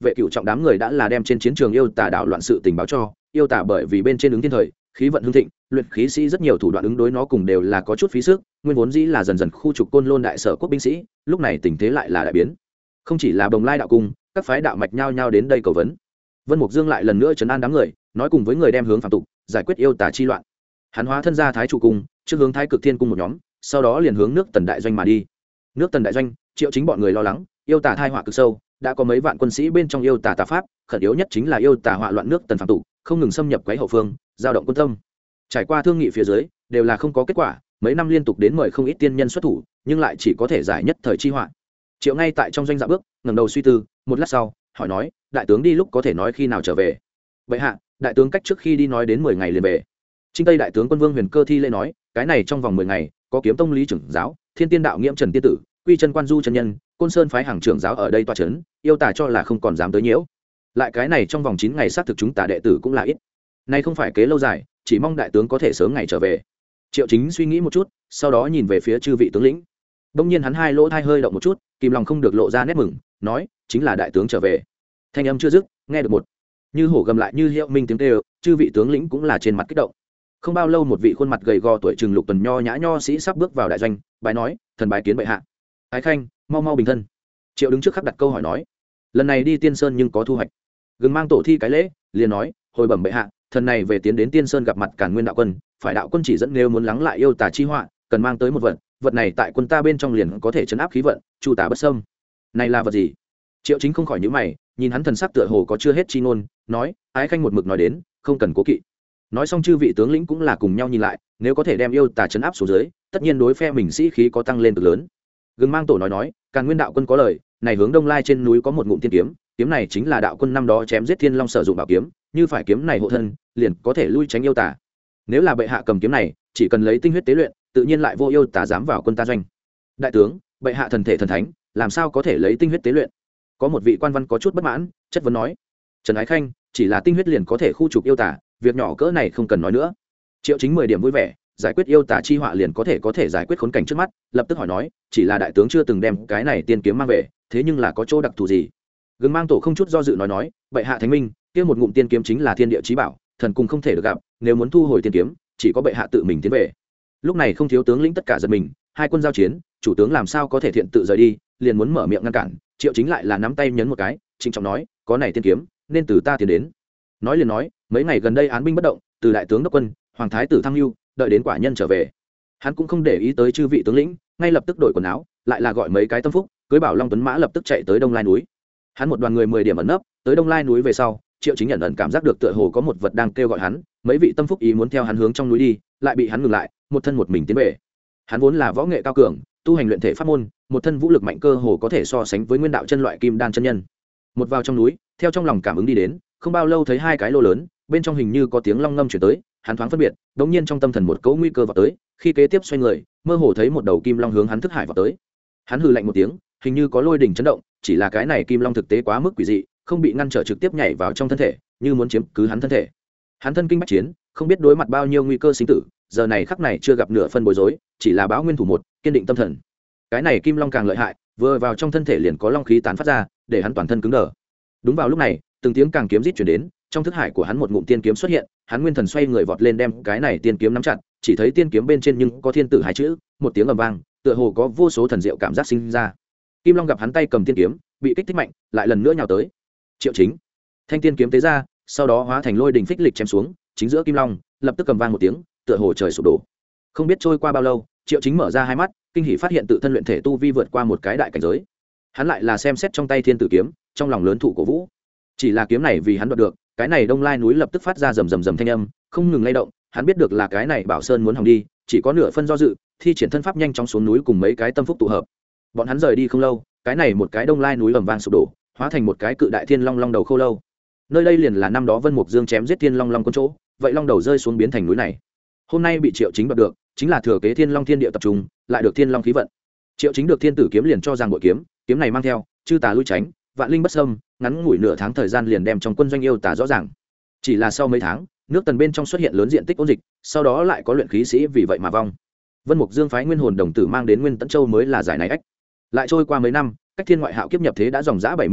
vệ cựu trọng đám người đã là đem trên chiến trường yêu tả đảo loạn sự tình báo cho yêu tả, bởi vì bên trên ứng thiên thời khí vận hưng thịnh, luyện khí sĩ rất nhiều thủ đoạn ứng đối nó cùng đều là có chút phí sức, nguyên vốn dĩ là dần dần khu trục côn lôn đại sở quốc binh sĩ, lúc này tình thế lại là đại biến. Không chỉ là Bồng Lai đạo cung, các phái đạo mạch nhao nhao đến đây cầu vấn. Vân Mục Dương lại lần nữa trấn an đám người, nói cùng với người đem hướng phạm tục, giải quyết yêu tả chi loạn. Hắn hóa thân ra Thái Trụ cung, trước hướng Thái Cực Thiên cung một nhóm, sau đó liền hướng nước Tần đại doanh mà đi. Nước Tần đại doanh, Triệu Chính bọn người lo lắng, yêu tả thai họa cực sâu, đã có mấy vạn quân sĩ bên trong yêu tả tà pháp, khẩn yếu nhất chính là yêu tả họa loạn nước Tần phạm tục, không ngừng xâm nhập quấy hậu phương, giao động quân tâm. Trải qua thương nghị phía dưới, đều là không có kết quả, mấy năm liên tục đến mời không ít tiên nhân xuất thủ, nhưng lại chỉ có thể giải nhất thời chi họa. Triệu ngay tại trong doanh dạ bước, ngẩng đầu suy tư, một lát sau, hỏi nói, đại tướng đi lúc có thể nói khi nào trở về? Vậy hạ, đại tướng cách trước khi đi nói đến mười ngày liền về. Trinh Tây đại tướng quân Vương Huyền Cơ thi lễ nói, cái này trong vòng mười ngày, có Kiếm Tông Lý trưởng giáo, Thiên Tiên đạo Nghiễm Trần Tiên tử, Quy Chân Quan Du chân nhân, Côn Sơn phái hàng trưởng giáo ở đây tọa trấn, yêu tả cho là không còn dám tới nhiễu. Lại cái này trong vòng chín ngày xác thực chúng tả đệ tử cũng là ít. Nay không phải kế lâu dài, chỉ mong đại tướng có thể sớm ngày trở về. Triệu Chính suy nghĩ một chút, sau đó nhìn về phía chư vị tướng lĩnh. Đông nhiên hắn hai lỗ thai hơi động một chút, kìm lòng không được lộ ra nét mừng, nói, chính là đại tướng trở về. Thanh âm chưa dứt, nghe được một như hổ gầm lại như hiệu minh tiếng kêu, chư vị tướng lĩnh cũng là trên mặt kích động. Không bao lâu một vị khuôn mặt gầy gò tuổi trừng lục tuần nho nhã nho sĩ sắp bước vào đại doanh, bái nói, thần bái kiến bệ hạ. Ái khanh, mau mau bình thân. Triệu đứng trước khắc đặt câu hỏi nói, lần này đi Tiên Sơn nhưng có thu hoạch. Gừng mang tổ thi cái lễ, liền nói, hồi bẩm bệ hạ, thần này về tiến đến Tiên Sơn gặp mặt Càn Nguyên đạo quân, phải đạo quân chỉ dẫn nếu muốn lắng lại yêu tà chi họa, cần mang tới một vật, vật này tại quân ta bên trong liền có thể chấn áp khí vận, chu tà bất xâm. Này là vật gì? Triệu Chính không khỏi nhíu mày, nhìn hắn thần sắc tựa hồ có chưa hết chi ngôn, nói, ái khanh một mực nói đến, không cần cố kỵ. Nói xong chư vị tướng lĩnh cũng là cùng nhau nhìn lại, nếu có thể đem yêu tà chấn áp xuống dưới, tất nhiên đối phe mình sĩ khí có tăng lên cực lớn. Gừng mang tổ nói nói, Càn Nguyên đạo quân có lời, này hướng Đông Lai trên núi có một ngụm tiên kiếm, kiếm này chính là đạo quân năm đó chém giết Thiên Long sử dụng bảo kiếm, như phải kiếm này hộ thân, liền có thể lui tránh yêu tà. Nếu là bệ hạ cầm kiếm này, chỉ cần lấy tinh huyết tế luyện, tự nhiên lại vô yêu tà dám vào quân ta doanh. Đại tướng, bệ hạ thần thể thần thánh, làm sao có thể lấy tinh huyết tế luyện? Có một vị quan văn có chút bất mãn, chất vấn nói, Trần Ái khanh, chỉ là tinh huyết liền có thể khu trục yêu tà, việc nhỏ cỡ này không cần nói nữa. Triệu Chính mười điểm vui vẻ, giải quyết yêu tà chi họa liền có thể có thể giải quyết khốn cảnh trước mắt, lập tức hỏi nói, chỉ là đại tướng chưa từng đem cái này tiên kiếm mang về, thế nhưng là có chỗ đặc thù gì? Gừng mang tổ không chút do dự nói nói, bệ hạ thánh minh, kia một ngụm tiên kiếm chính là thiên địa chí bảo, thần cùng không thể được gặp, nếu muốn thu hồi tiên kiếm, chỉ có bệ hạ tự mình tiến về. Lúc này không thiếu tướng lĩnh tất cả giật mình, hai quân giao chiến, chủ tướng làm sao có thể thiện tự rời đi, liền muốn mở miệng ngăn cản, Triệu Chính lại là nắm tay nhấn một cái, trịnh trọng nói, có này tiên kiếm, nên từ ta tiến đến. Nói liền nói, mấy ngày gần đây án binh bất động, từ đại tướng đốc quân, hoàng thái tử thăng lưu, đợi đến quả nhân trở về. Hắn cũng không để ý tới chư vị tướng lĩnh, ngay lập tức đổi quần áo, lại là gọi mấy cái tâm phúc, cưới bảo long tuấn mã lập tức chạy tới Đông Lai núi. Hắn một đoàn người mười điểm ẩn nấp, tới Đông Lai núi về sau, Triệu Chính nhận ẩn cảm giác được tựa hồ có một vật đang kêu gọi hắn, mấy vị tâm phúc ý muốn theo hắn hướng trong núi đi, lại bị hắn ngừng lại, một thân một mình tiến về. Hắn vốn là võ nghệ cao cường, tu hành luyện thể pháp môn, một thân vũ lực mạnh cơ hồ có thể so sánh với nguyên đạo chân loại kim đan chân nhân. Một vào trong núi, theo trong lòng cảm ứng đi đến, không bao lâu thấy hai cái lô lớn, bên trong hình như có tiếng long ngâm truyền tới, hắn thoáng phân biệt, đột nhiên trong tâm thần một cỗ nguy cơ vọt tới, khi kế tiếp xoay người, mơ hồ thấy một đầu kim long hướng hắn thức hải vọt tới. Hắn hừ lạnh một tiếng, hình như có lôi đỉnh chấn động, chỉ là cái này kim long thực tế quá mức quỷ dị, không bị ngăn trở trực tiếp nhảy vào trong thân thể, như muốn chiếm cứ hắn thân thể. Hắn thân kinh bách chiến, không biết đối mặt bao nhiêu nguy cơ sinh tử, giờ này khắc này chưa gặp nửa phân bối rối, chỉ là báo nguyên thủ một, kiên định tâm thần. Cái này kim long càng lợi hại, vừa vào trong thân thể liền có long khí tán phát ra, để hắn toàn thân cứng đờ. Đúng vào lúc này, từng tiếng càng kiếm rít truyền đến, trong thức hải của hắn một ngụm tiên kiếm xuất hiện, hắn nguyên thần xoay người vọt lên đem cái này tiên kiếm nắm chặt, chỉ thấy tiên kiếm bên trên nhưng có thiên tử hai chữ, một tiếng ầm vang, tựa hồ có vô số thần diệu cảm giác sinh ra. Kim long gặp hắn tay cầm tiên kiếm, bị kích thích mạnh, lại lần nữa nhào tới. Triệu Chính, thanh tiên kiếm tế ra, sau đó hóa thành lôi đỉnh phích lịch chém xuống, chính giữa kim long, lập tức cầm vang một tiếng, tựa hồ trời sụp đổ. Không biết trôi qua bao lâu, Triệu Chính mở ra hai mắt, kinh hỉ phát hiện tự thân luyện thể tu vi vượt qua một cái đại cảnh giới. Hắn lại là xem xét trong tay thiên tử kiếm, trong lòng lớn thụ cổ vũ. Chỉ là kiếm này vì hắn đoạt được, cái này Đông Lai núi lập tức phát ra rầm rầm rầm thanh âm, không ngừng lay động, hắn biết được là cái này Bảo Sơn muốn hỏng đi, chỉ có nửa phân do dự, thi triển thân pháp nhanh chóng xuống núi cùng mấy cái tâm phúc tụ hợp. Bọn hắn rời đi không lâu, cái này một cái Đông Lai núi ầm vang sụp đổ, hóa thành một cái cự đại thiên long long đầu khô lâu. Nơi đây liền là năm đó Vân Mục Dương chém giết thiên long long quân chỗ, vậy long đầu rơi xuống biến thành núi này. Hôm nay bị Triệu Chính đoạt được, chính là thừa kế thiên long thiên địa tập trung, lại được thiên long khí vận. Triệu Chính được thiên tử kiếm liền cho rằng bội kiếm, kiếm này mang theo, chư tà lui tránh, vạn linh bất xâm, ngắn ngủi nửa tháng thời gian liền đem trong quân doanh yêu tà rõ ràng. Chỉ là sau mấy tháng, nước Tần bên trong xuất hiện lớn diện tích ôn dịch, sau đó lại có luyện khí sĩ vì vậy mà vong. Vân Mục Dương phái Nguyên Hồn đồng tử mang đến Nguyên Tẫn Châu mới là giải này ách. Lại trôi qua mấy năm, cách thiên ngoại hạo kiếp nhập thế đã dòng dã bảy mươi năm,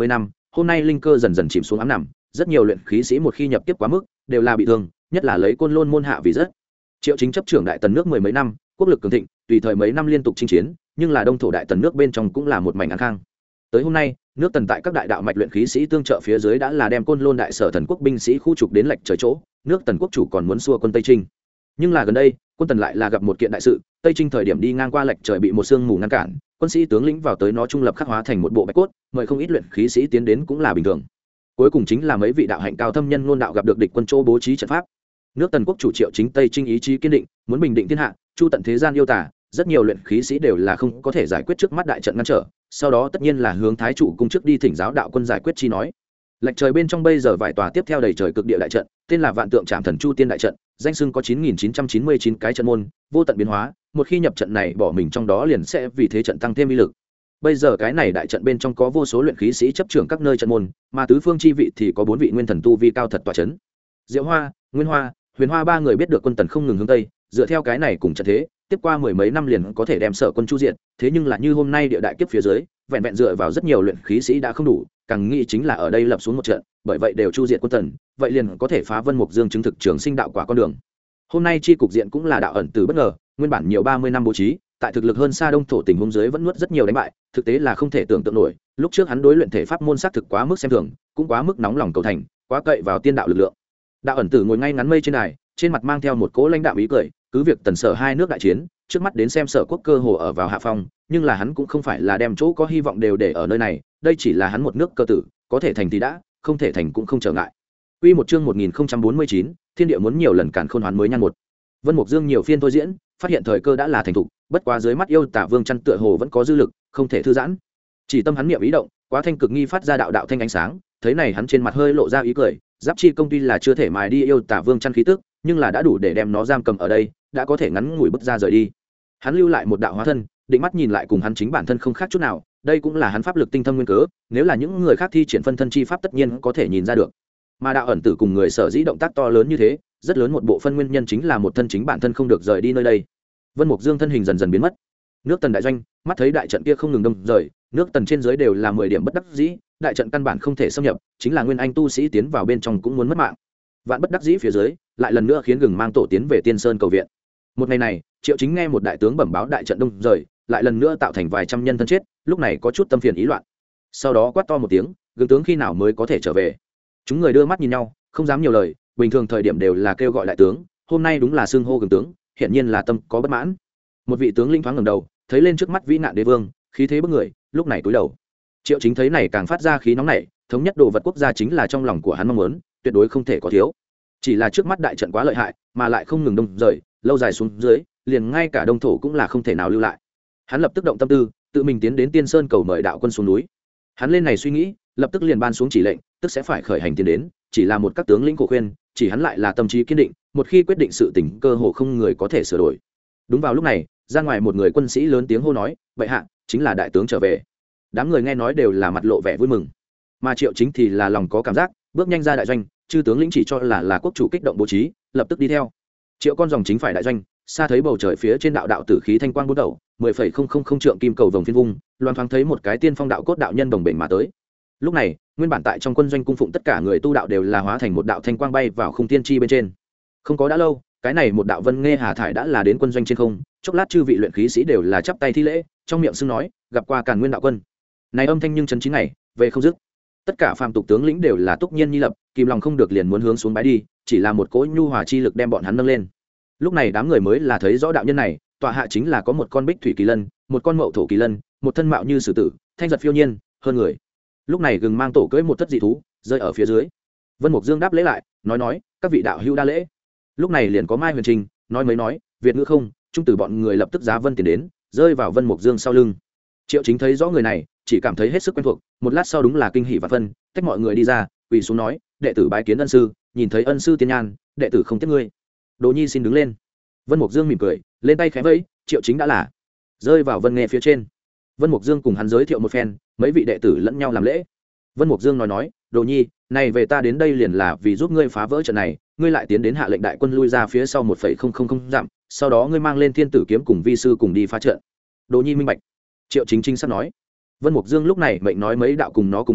hôm nay linh cơ dần dần chìm xuống ám nằm, rất nhiều luyện khí sĩ một khi nhập tiếp quá mức đều là bị thương, nhất là lấy Côn Lôn môn hạ vì rất. Triệu Chính chấp trưởng đại tần nước mười mấy năm, quốc lực cường thịnh, tùy thời mấy năm liên tục chinh chiến, nhưng là đông thổ đại tần nước bên trong cũng là một mảnh an khang. Tới hôm nay, nước tần tại các đại đạo mạch luyện khí sĩ tương trợ phía dưới đã là đem Côn Lôn đại sở thần quốc binh sĩ khu trục đến lệch trời chỗ, nước tần quốc chủ còn muốn xua quân Tây Trinh. Nhưng là gần đây, quân tần lại là gặp một kiện đại sự, Tây Trinh thời điểm đi ngang qua lệch trời bị một sương mù ngăn cản, quân sĩ tướng lĩnh vào tới nó trung lập khắc hóa thành một bộ bạch cốt, mời không ít luyện khí sĩ tiến đến cũng là bình thường. Cuối cùng chính là mấy vị đạo hạnh cao thâm nhân luôn đạo gặp được địch quân chỗ bố trí trận pháp. Nước tần quốc chủ Triệu Chính Tây Trinh ý chí kiên định, muốn bình định thiên hạ, chu tận thế gian yêu tả, rất nhiều luyện khí sĩ đều là không có thể giải quyết trước mắt đại trận ngăn trở, sau đó tất nhiên là hướng thái chủ cung trước đi thỉnh giáo đạo quân giải quyết chi nói. Lệch trời bên trong bây giờ vài tòa tiếp theo đầy trời cực địa đại trận, tên là Vạn Tượng Trảm Thần Chu Tiên đại trận, danh xưng có chín nghìn chín trăm chín mươi chín cái trận môn, vô tận biến hóa, một khi nhập trận này bỏ mình trong đó liền sẽ vì thế trận tăng thêm uy lực. Bây giờ cái này đại trận bên trong có vô số luyện khí sĩ chấp trưởng các nơi trận môn, mà tứ phương chi vị thì có bốn vị nguyên thần tu vi cao thật tọa chấn. Diệu Hoa, Nguyên Hoa, Huyền Hoa ba người biết được quân tần không ngừng hướng tây, dựa theo cái này cùng trận thế, tiếp qua mười mấy năm liền có thể đem sở quân chu diện, thế nhưng là như hôm nay địa đại kiếp phía dưới, vẹn vẹn dựa vào rất nhiều luyện khí sĩ đã không đủ, càng nghĩ chính là ở đây lập xuống một trận, bởi vậy đều chu diện quân tần, vậy liền có thể phá Vân Mục Dương chứng thực trường sinh đạo quả con đường. Hôm nay chi cục diện cũng là đạo ẩn từ bất ngờ, nguyên bản nhiều ba mươi năm bố trí, tại thực lực hơn xa đông thổ tình huống dưới vẫn nuốt rất nhiều đánh bại, thực tế là không thể tưởng tượng nổi, lúc trước hắn đối luyện thể pháp môn sát thực quá mức xem thường, cũng quá mức nóng lòng cầu thành, quá cậy vào tiên đạo lực lượng. Đạo ẩn tử ngồi ngay ngắn mây trên đài, trên mặt mang theo một cỗ lãnh đạm ý cười, cứ việc tần sở hai nước đại chiến, trước mắt đến xem sở quốc cơ hồ ở vào hạ phong, nhưng là hắn cũng không phải là đem chỗ có hy vọng đều để ở nơi này, đây chỉ là hắn một nước cơ tử, có thể thành thì đã, không thể thành cũng không trở ngại. Quy một chương một nghìn không trăm bốn mươi chín, thiên địa muốn nhiều lần càn khôn hoán mới nhan một. Vân Mục Dương nhiều phiên thôi diễn, phát hiện thời cơ đã là thành thục, bất quá dưới mắt yêu tả vương chăn tựa hồ vẫn có dư lực, không thể thư giãn. Chỉ tâm hắn niệm ý động, quá thanh cực nghi phát ra đạo đạo thanh ánh sáng, thấy này hắn trên mặt hơi lộ ra ý cười, giáp chi công tuy là chưa thể mài đi yêu tả vương chăn khí tức, nhưng là đã đủ để đem nó giam cầm ở đây, đã có thể ngắn ngủi bước ra rời đi. Hắn lưu lại một đạo hóa thân, định mắt nhìn lại cùng hắn chính bản thân không khác chút nào, đây cũng là hắn pháp lực tinh thâm nguyên cớ, nếu là những người khác thi triển phân thân chi pháp tất nhiên có thể nhìn ra được. Mà đạo ẩn tử cùng người sở dĩ động tác to lớn như thế, rất lớn một bộ phân nguyên nhân chính là một thân chính bản thân không được rời đi nơi đây. Vân Mục Dương thân hình dần dần biến mất. Nước tần đại doanh, mắt thấy đại trận kia không ngừng đông rời, nước tần trên dưới đều là mười điểm bất đắc dĩ, đại trận căn bản không thể xâm nhập, chính là nguyên anh tu sĩ tiến vào bên trong cũng muốn mất mạng. Vạn bất đắc dĩ phía dưới, lại lần nữa khiến gừng mang tổ tiến về Tiên Sơn cầu viện. Một ngày này, Triệu Chính nghe một đại tướng bẩm báo đại trận đông rời, lại lần nữa tạo thành vài trăm nhân thân chết, lúc này có chút tâm phiền ý loạn. Sau đó quát to một tiếng, gừng tướng khi nào mới có thể trở về? Chúng người đưa mắt nhìn nhau, không dám nhiều lời, bình thường thời điểm đều là kêu gọi đại tướng, hôm nay đúng là xưng hô gừng tướng, hiện nhiên là tâm có bất mãn. Một vị tướng linh thoáng ngẩng đầu, thấy lên trước mắt vĩ nạn đế vương, khí thế bức người, lúc này cúi đầu. Triệu Chính thấy này càng phát ra khí nóng nảy, thống nhất đồ vật quốc gia chính là trong lòng của hắn mong muốn, tuyệt đối không thể có thiếu. Chỉ là trước mắt đại trận quá lợi hại, mà lại không ngừng đông rời, lâu dài xuống dưới, liền ngay cả đông thổ cũng là không thể nào lưu lại. Hắn lập tức động tâm tư, tự mình tiến đến Tiên Sơn cầu mời đạo quân xuống núi. Hắn lên này suy nghĩ, lập tức liền ban xuống chỉ lệnh, tức sẽ phải khởi hành tiến đến, chỉ là một các tướng lĩnh cổ khuyên, chỉ hắn lại là tâm trí kiên định, một khi quyết định sự tình cơ hồ không người có thể sửa đổi. Đúng vào lúc này, ra ngoài một người quân sĩ lớn tiếng hô nói, "Bệ hạ, chính là đại tướng trở về." Đám người nghe nói đều là mặt lộ vẻ vui mừng, mà Triệu Chính thì là lòng có cảm giác, bước nhanh ra đại doanh, chư tướng lĩnh chỉ cho là là quốc chủ kích động bố trí, lập tức đi theo. Triệu con dòng chính phải đại doanh, xa thấy bầu trời phía trên đạo đạo tử khí thanh quang bốn đầu, mười phẩy không không không trượng kim cầu vồng phiên vung, loan thoáng thấy một cái tiên phong đạo cốt đạo nhân đồng bền mà tới. Lúc này, nguyên bản tại trong quân doanh cung phụng tất cả người tu đạo đều là hóa thành một đạo thanh quang bay vào khung tiên tri bên trên. Không có đã lâu, cái này một đạo vân nghe hà thải đã là đến quân doanh trên không, chốc lát chư vị luyện khí sĩ đều là chắp tay thi lễ, trong miệng xưng nói, gặp qua Càn Nguyên đạo quân. Này âm thanh nhưng chấn chín ngày, về không dứt. Tất cả phàm tục tướng lĩnh đều là túc nhiên nhi lập, kìm lòng không được liền muốn hướng xuống bái đi, chỉ là một cỗ nhu hòa chi lực đem bọn hắn nâng lên. Lúc này đám người mới là thấy rõ đạo nhân này, tọa hạ chính là có một con bích thủy kỳ lân, một con mậu thổ kỳ lân, một thân mạo như sử tử, thanh giật phiêu nhiên, hơn người. Lúc này gừng mang tổ cưỡi một thất dị thú, rơi ở phía dưới. Vân Mục Dương đáp lễ lại, nói nói, các vị đạo hữu đa lễ. Lúc này liền có Mai Huyền Trinh, nói mấy nói, Việt ngữ không, trung tử bọn người lập tức giá vân tiền đến, rơi vào Vân Mục Dương sau lưng. Triệu Chính thấy rõ người này, chỉ cảm thấy hết sức quen thuộc, một lát sau đúng là kinh hỉ và phân, tách mọi người đi ra, quỳ xuống nói, đệ tử bái kiến ân sư, nhìn thấy ân sư tiên nhan, đệ tử không tiếc ngươi. Đồ Nhi xin đứng lên. Vân Mục Dương mỉm cười, lên tay khẽ vẫy, Triệu Chính đã là rơi vào vân nghe phía trên. Vân Mục Dương cùng hắn giới thiệu một phen, mấy vị đệ tử lẫn nhau làm lễ. Vân Mục Dương nói nói, Đồ Nhi, này về ta đến đây liền là vì giúp ngươi phá vỡ trận này, ngươi lại tiến đến hạ lệnh đại quân lui ra phía sau một phẩy không không không dặm, sau đó ngươi mang lên thiên tử kiếm cùng vi sư cùng đi phá trận. Đồ Nhi minh bạch. Triệu Chính Chính sắp nói. Vân Mục Dương lúc này mệnh nói mấy đạo cùng nó cùng đi,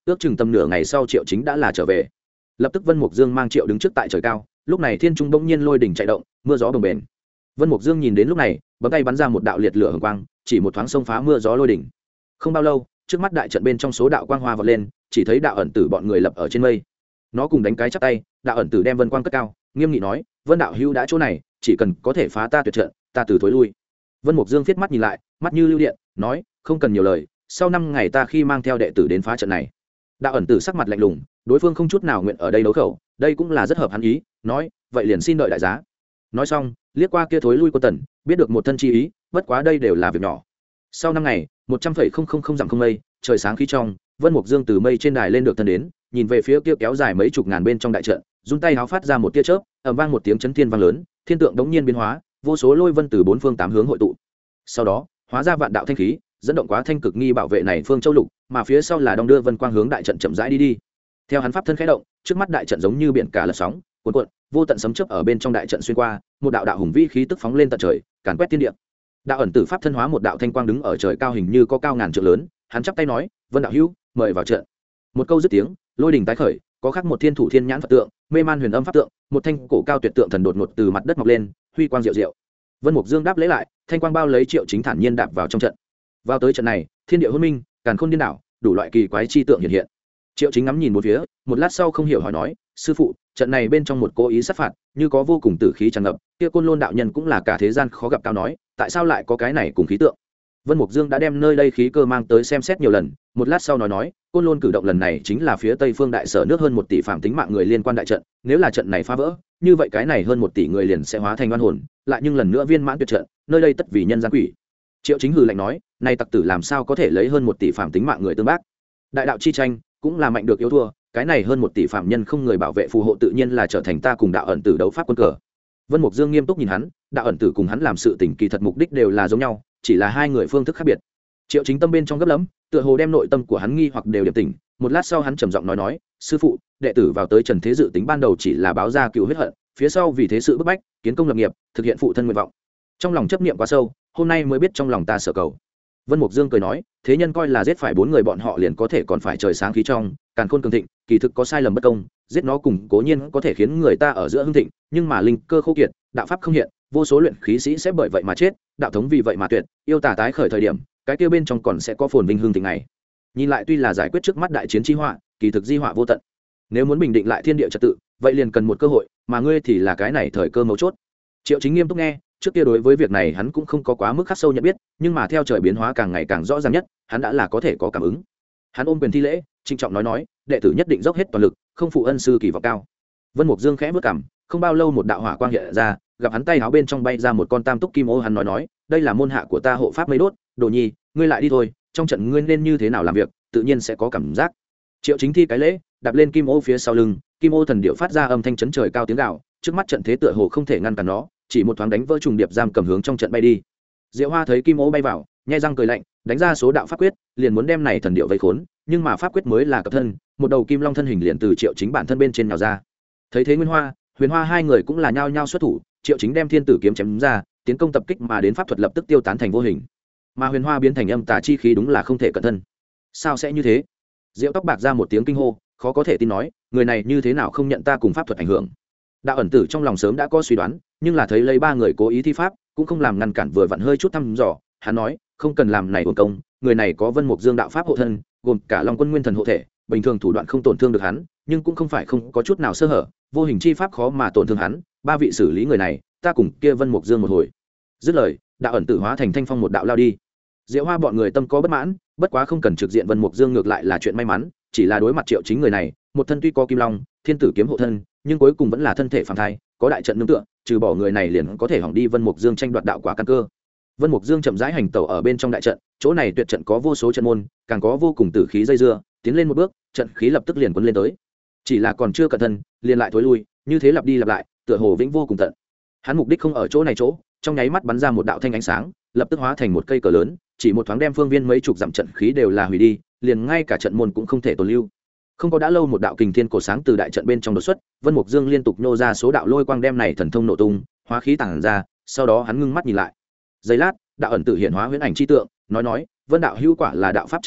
ước chừng tầm nửa ngày sau Triệu Chính đã là trở về. Lập tức Vân Mục Dương mang Triệu đứng trước tại trời cao, lúc này thiên trung bỗng nhiên lôi đỉnh chạy động, mưa gió bồng bềnh. Vân Mục Dương nhìn đến lúc này, bấm tay bắn ra một đạo liệt lửa hồng quang, chỉ một thoáng xông phá mưa gió lôi đỉnh. Không bao lâu, trước mắt đại trận bên trong số đạo quang hoa vọt lên, chỉ thấy đạo ẩn tử bọn người lập ở trên mây. Nó cùng đánh cái chắp tay, đạo ẩn tử đem vân quang cất cao, nghiêm nghị nói: "Vân đạo hữu đã chỗ này, chỉ cần có thể phá ta tuyệt trận, ta từ thối lui." Vân Mục Dương viết mắt nhìn lại, mắt như lưu điện, nói: "Không cần nhiều lời, sau năm ngày ta khi mang theo đệ tử đến phá trận này." Đạo ẩn tử sắc mặt lạnh lùng, đối phương không chút nào nguyện ở đây đấu khẩu, đây cũng là rất hợp hắn ý, nói: "Vậy liền xin đợi đại giá." Nói xong, liếc qua kia thối lui quân tần, biết được một thân chi ý, bất quá đây đều là việc nhỏ. Sau năm ngày, một trăm phẩy không không không dặm không mây, trời sáng khí trong, Vân Mục Dương từ mây trên đài lên được thân đến, nhìn về phía kia kéo dài mấy chục ngàn bên trong đại trận, run tay háo phát ra một tia chớp, ầm vang một tiếng chấn thiên vang lớn, thiên tượng đống nhiên biến hóa, vô số lôi vân từ bốn phương tám hướng hội tụ. Sau đó, hóa ra vạn đạo thanh khí, dẫn động quá thanh cực nghi bảo vệ này phương châu lục, mà phía sau là đong đưa vân quang hướng đại trận chậm rãi đi đi. Theo hắn pháp thân khẽ động, trước mắt đại trận giống như biển cả lật sóng, cuồn cuộn, vô tận sấm chớp ở bên trong đại trận xuyên qua, một đạo đạo hùng vĩ khí tức phóng lên tận trời, càn quét thiên địa. Đạo ẩn tử pháp thân hóa một đạo thanh quang đứng ở trời cao hình như có cao ngàn trượng lớn, hắn chắp tay nói: "Vân đạo hữu, mời vào trận." Một câu dứt tiếng, lôi đình tái khởi, có khắc một thiên thủ thiên nhãn Phật tượng, mê man huyền âm pháp tượng, một thanh cổ cao tuyệt tượng thần đột ngột từ mặt đất mọc lên, huy quang diệu diệu. Vân Mục Dương đáp lễ lại, thanh quang bao lấy Triệu Chính thản nhiên đạp vào trong trận. Vào tới trận này, thiên địa hôn minh, càn khôn điên đảo, đủ loại kỳ quái chi tượng hiện hiện. Triệu Chính ngắm nhìn một phía, một lát sau không hiểu hỏi nói: "Sư phụ, trận này bên trong một cố ý sát phạt, như có vô cùng tử khí tràn ngập, kia Côn Lôn đạo nhân cũng là cả thế gian khó gặp cao nói, tại sao lại có cái này cùng khí tượng?" Vân Mục Dương đã đem nơi đây khí cơ mang tới xem xét nhiều lần, một lát sau nói nói: "Côn Lôn cử động lần này chính là phía Tây Phương đại sở nước hơn một tỷ phàm tính mạng người liên quan đại trận, nếu là trận này phá vỡ, như vậy cái này hơn một tỷ người liền sẽ hóa thành oan hồn, lại nhưng lần nữa viên mãn tuyệt trận, nơi đây tất vì nhân gian quỷ." Triệu Chính hừ lạnh nói: "Này tặc tử làm sao có thể lấy hơn một tỷ phàm tính mạng người tương bác? Đại đạo chi tranh, cũng là mạnh được yếu thua, cái này hơn một tỷ phàm nhân không người bảo vệ phù hộ tự nhiên là trở thành ta cùng đạo ẩn tử đấu pháp quân cờ." Vân Mục Dương nghiêm túc nhìn hắn, đạo ẩn tử cùng hắn làm sự tình kỳ thật mục đích đều là giống nhau, chỉ là hai người phương thức khác biệt. Triệu Chính tâm bên trong gấp lắm, tựa hồ đem nội tâm của hắn nghi hoặc đều điểm tỉnh, một lát sau hắn trầm giọng nói nói: "Sư phụ, đệ tử vào tới Trần Thế dự tính ban đầu chỉ là báo ra cựu huyết hận, phía sau vì thế sự bức bách, kiến công lập nghiệp, thực hiện phụ thân nguyện vọng. Trong lòng chấp niệm quá sâu, hôm nay mới biết trong lòng ta sở cầu." Vân Mục Dương cười nói: "Thế nhân coi là giết phải bốn người bọn họ liền có thể còn phải trời sáng khí trong, càn khôn cường thịnh, kỳ thực có sai lầm bất công, giết nó cùng cố nhiên có thể khiến người ta ở giữa hưng thịnh, nhưng mà linh cơ khô kiệt, đạo pháp không hiện, vô số luyện khí sĩ sẽ bởi vậy mà chết, đạo thống vì vậy mà tuyệt, yêu tà tái khởi thời điểm, cái kia bên trong còn sẽ có phồn vinh hương thịnh này. Nhìn lại tuy là giải quyết trước mắt đại chiến chi họa, kỳ thực di họa vô tận. Nếu muốn bình định lại thiên địa trật tự, vậy liền cần một cơ hội, mà ngươi thì là cái này thời cơ mấu chốt." Triệu Chính nghiêm túc nghe, trước kia đối với việc này hắn cũng không có quá mức khắc sâu nhận biết, nhưng mà theo trời biến hóa càng ngày càng rõ ràng nhất, hắn đã là có thể có cảm ứng. Hắn ôm quyền thi lễ, trịnh trọng nói nói: "Đệ tử nhất định dốc hết toàn lực, không phụ ân sư kỳ vọng cao." Vân Mục Dương khẽ bước cằm, không bao lâu một đạo hỏa quang hiện ra, gặp hắn tay áo bên trong bay ra một con tam túc kim ô, hắn nói nói: "Đây là môn hạ của ta hộ pháp mây đốt, Đồ Nhi, ngươi lại đi thôi, trong trận ngươi nên như thế nào làm việc, tự nhiên sẽ có cảm giác." Triệu Chính thi cái lễ, đạp lên kim ô phía sau lưng, kim ô thần điệu phát ra âm thanh chấn trời cao tiếng gào, trước mắt trận thế tựa hồ không thể ngăn cản nó, chỉ một thoáng đánh vỡ trùng điệp giam cầm hướng trong trận bay đi. Diệu Hoa thấy kim ô bay vào, nhếch răng cười lạnh, đánh ra số đạo pháp quyết, liền muốn đem này thần điệu vây khốn, nhưng mà pháp quyết mới là cập thân, một đầu kim long thân hình liền từ Triệu Chính bản thân bên trên nhào ra. Thấy thế Nguyên Hoa, Huyền Hoa hai người cũng là nhao nhao xuất thủ, Triệu Chính đem thiên tử kiếm chém ra, tiến công tập kích mà đến pháp thuật lập tức tiêu tán thành vô hình, mà Huyền Hoa biến thành âm tà chi khí đúng là không thể cẩn thân. Sao sẽ như thế? Diệu Tóc Bạc ra một tiếng kinh hô, khó có thể tin nói: "Người này như thế nào không nhận ta cùng pháp thuật ảnh hưởng?" Đạo ẩn tử trong lòng sớm đã có suy đoán, nhưng là thấy lấy ba người cố ý thi pháp, cũng không làm ngăn cản, vừa vặn hơi chút thăm dò, hắn nói: "Không cần làm này uổng công, người này có Vân Mục Dương đạo pháp hộ thân, gồm cả Long Quân Nguyên Thần hộ thể, bình thường thủ đoạn không tổn thương được hắn, nhưng cũng không phải không có chút nào sơ hở, vô hình chi pháp khó mà tổn thương hắn, ba vị xử lý người này, ta cùng kia Vân Mục Dương một hồi." Dứt lời, đạo ẩn tử hóa thành thanh phong một đạo lao đi. Diệu Hoa bọn người tâm có bất mãn, bất quá không cần trực diện Vân Mục Dương ngược lại là chuyện may mắn, chỉ là đối mặt Triệu Chính người này, một thân tuy có kim long, thiên tử kiếm hộ thân, nhưng cuối cùng vẫn là thân thể phàm thai, có đại trận nương tựa, trừ bỏ người này liền có thể hỏng đi Vân Mục Dương tranh đoạt đạo quả căn cơ. Vân Mục Dương chậm rãi hành tẩu ở bên trong đại trận, chỗ này tuyệt trận có vô số trận môn, càng có vô cùng tử khí dây dưa, tiến lên một bước, trận khí lập tức liền cuốn lên tới. Chỉ là còn chưa cẩn thận, liền lại thối lui, như thế lặp đi lặp lại, tựa hồ vĩnh vô cùng tận. Hắn mục đích không ở chỗ này chỗ, trong nháy mắt bắn ra một đạo thanh ánh sáng, lập tức hóa thành một cây cờ lớn, chỉ một thoáng đem phương viên mấy chục dặm trận khí đều là hủy đi, liền ngay cả trận môn cũng không thể tồn lưu. Không có đã lâu một đạo kình thiên cổ sáng từ đại trận bên trong đột xuất, Vân Mục Dương liên tục nhô ra số đạo lôi quang đem này thần thông nổ tung, hóa khí tàng ra, sau đó hắn ngưng mắt nhìn lại. Giây lát, đạo ẩn tử hiện hóa huyễn ảnh chi tượng, nói nói: "Vân đạo hữu quả là đạo pháp chắc tuyệt,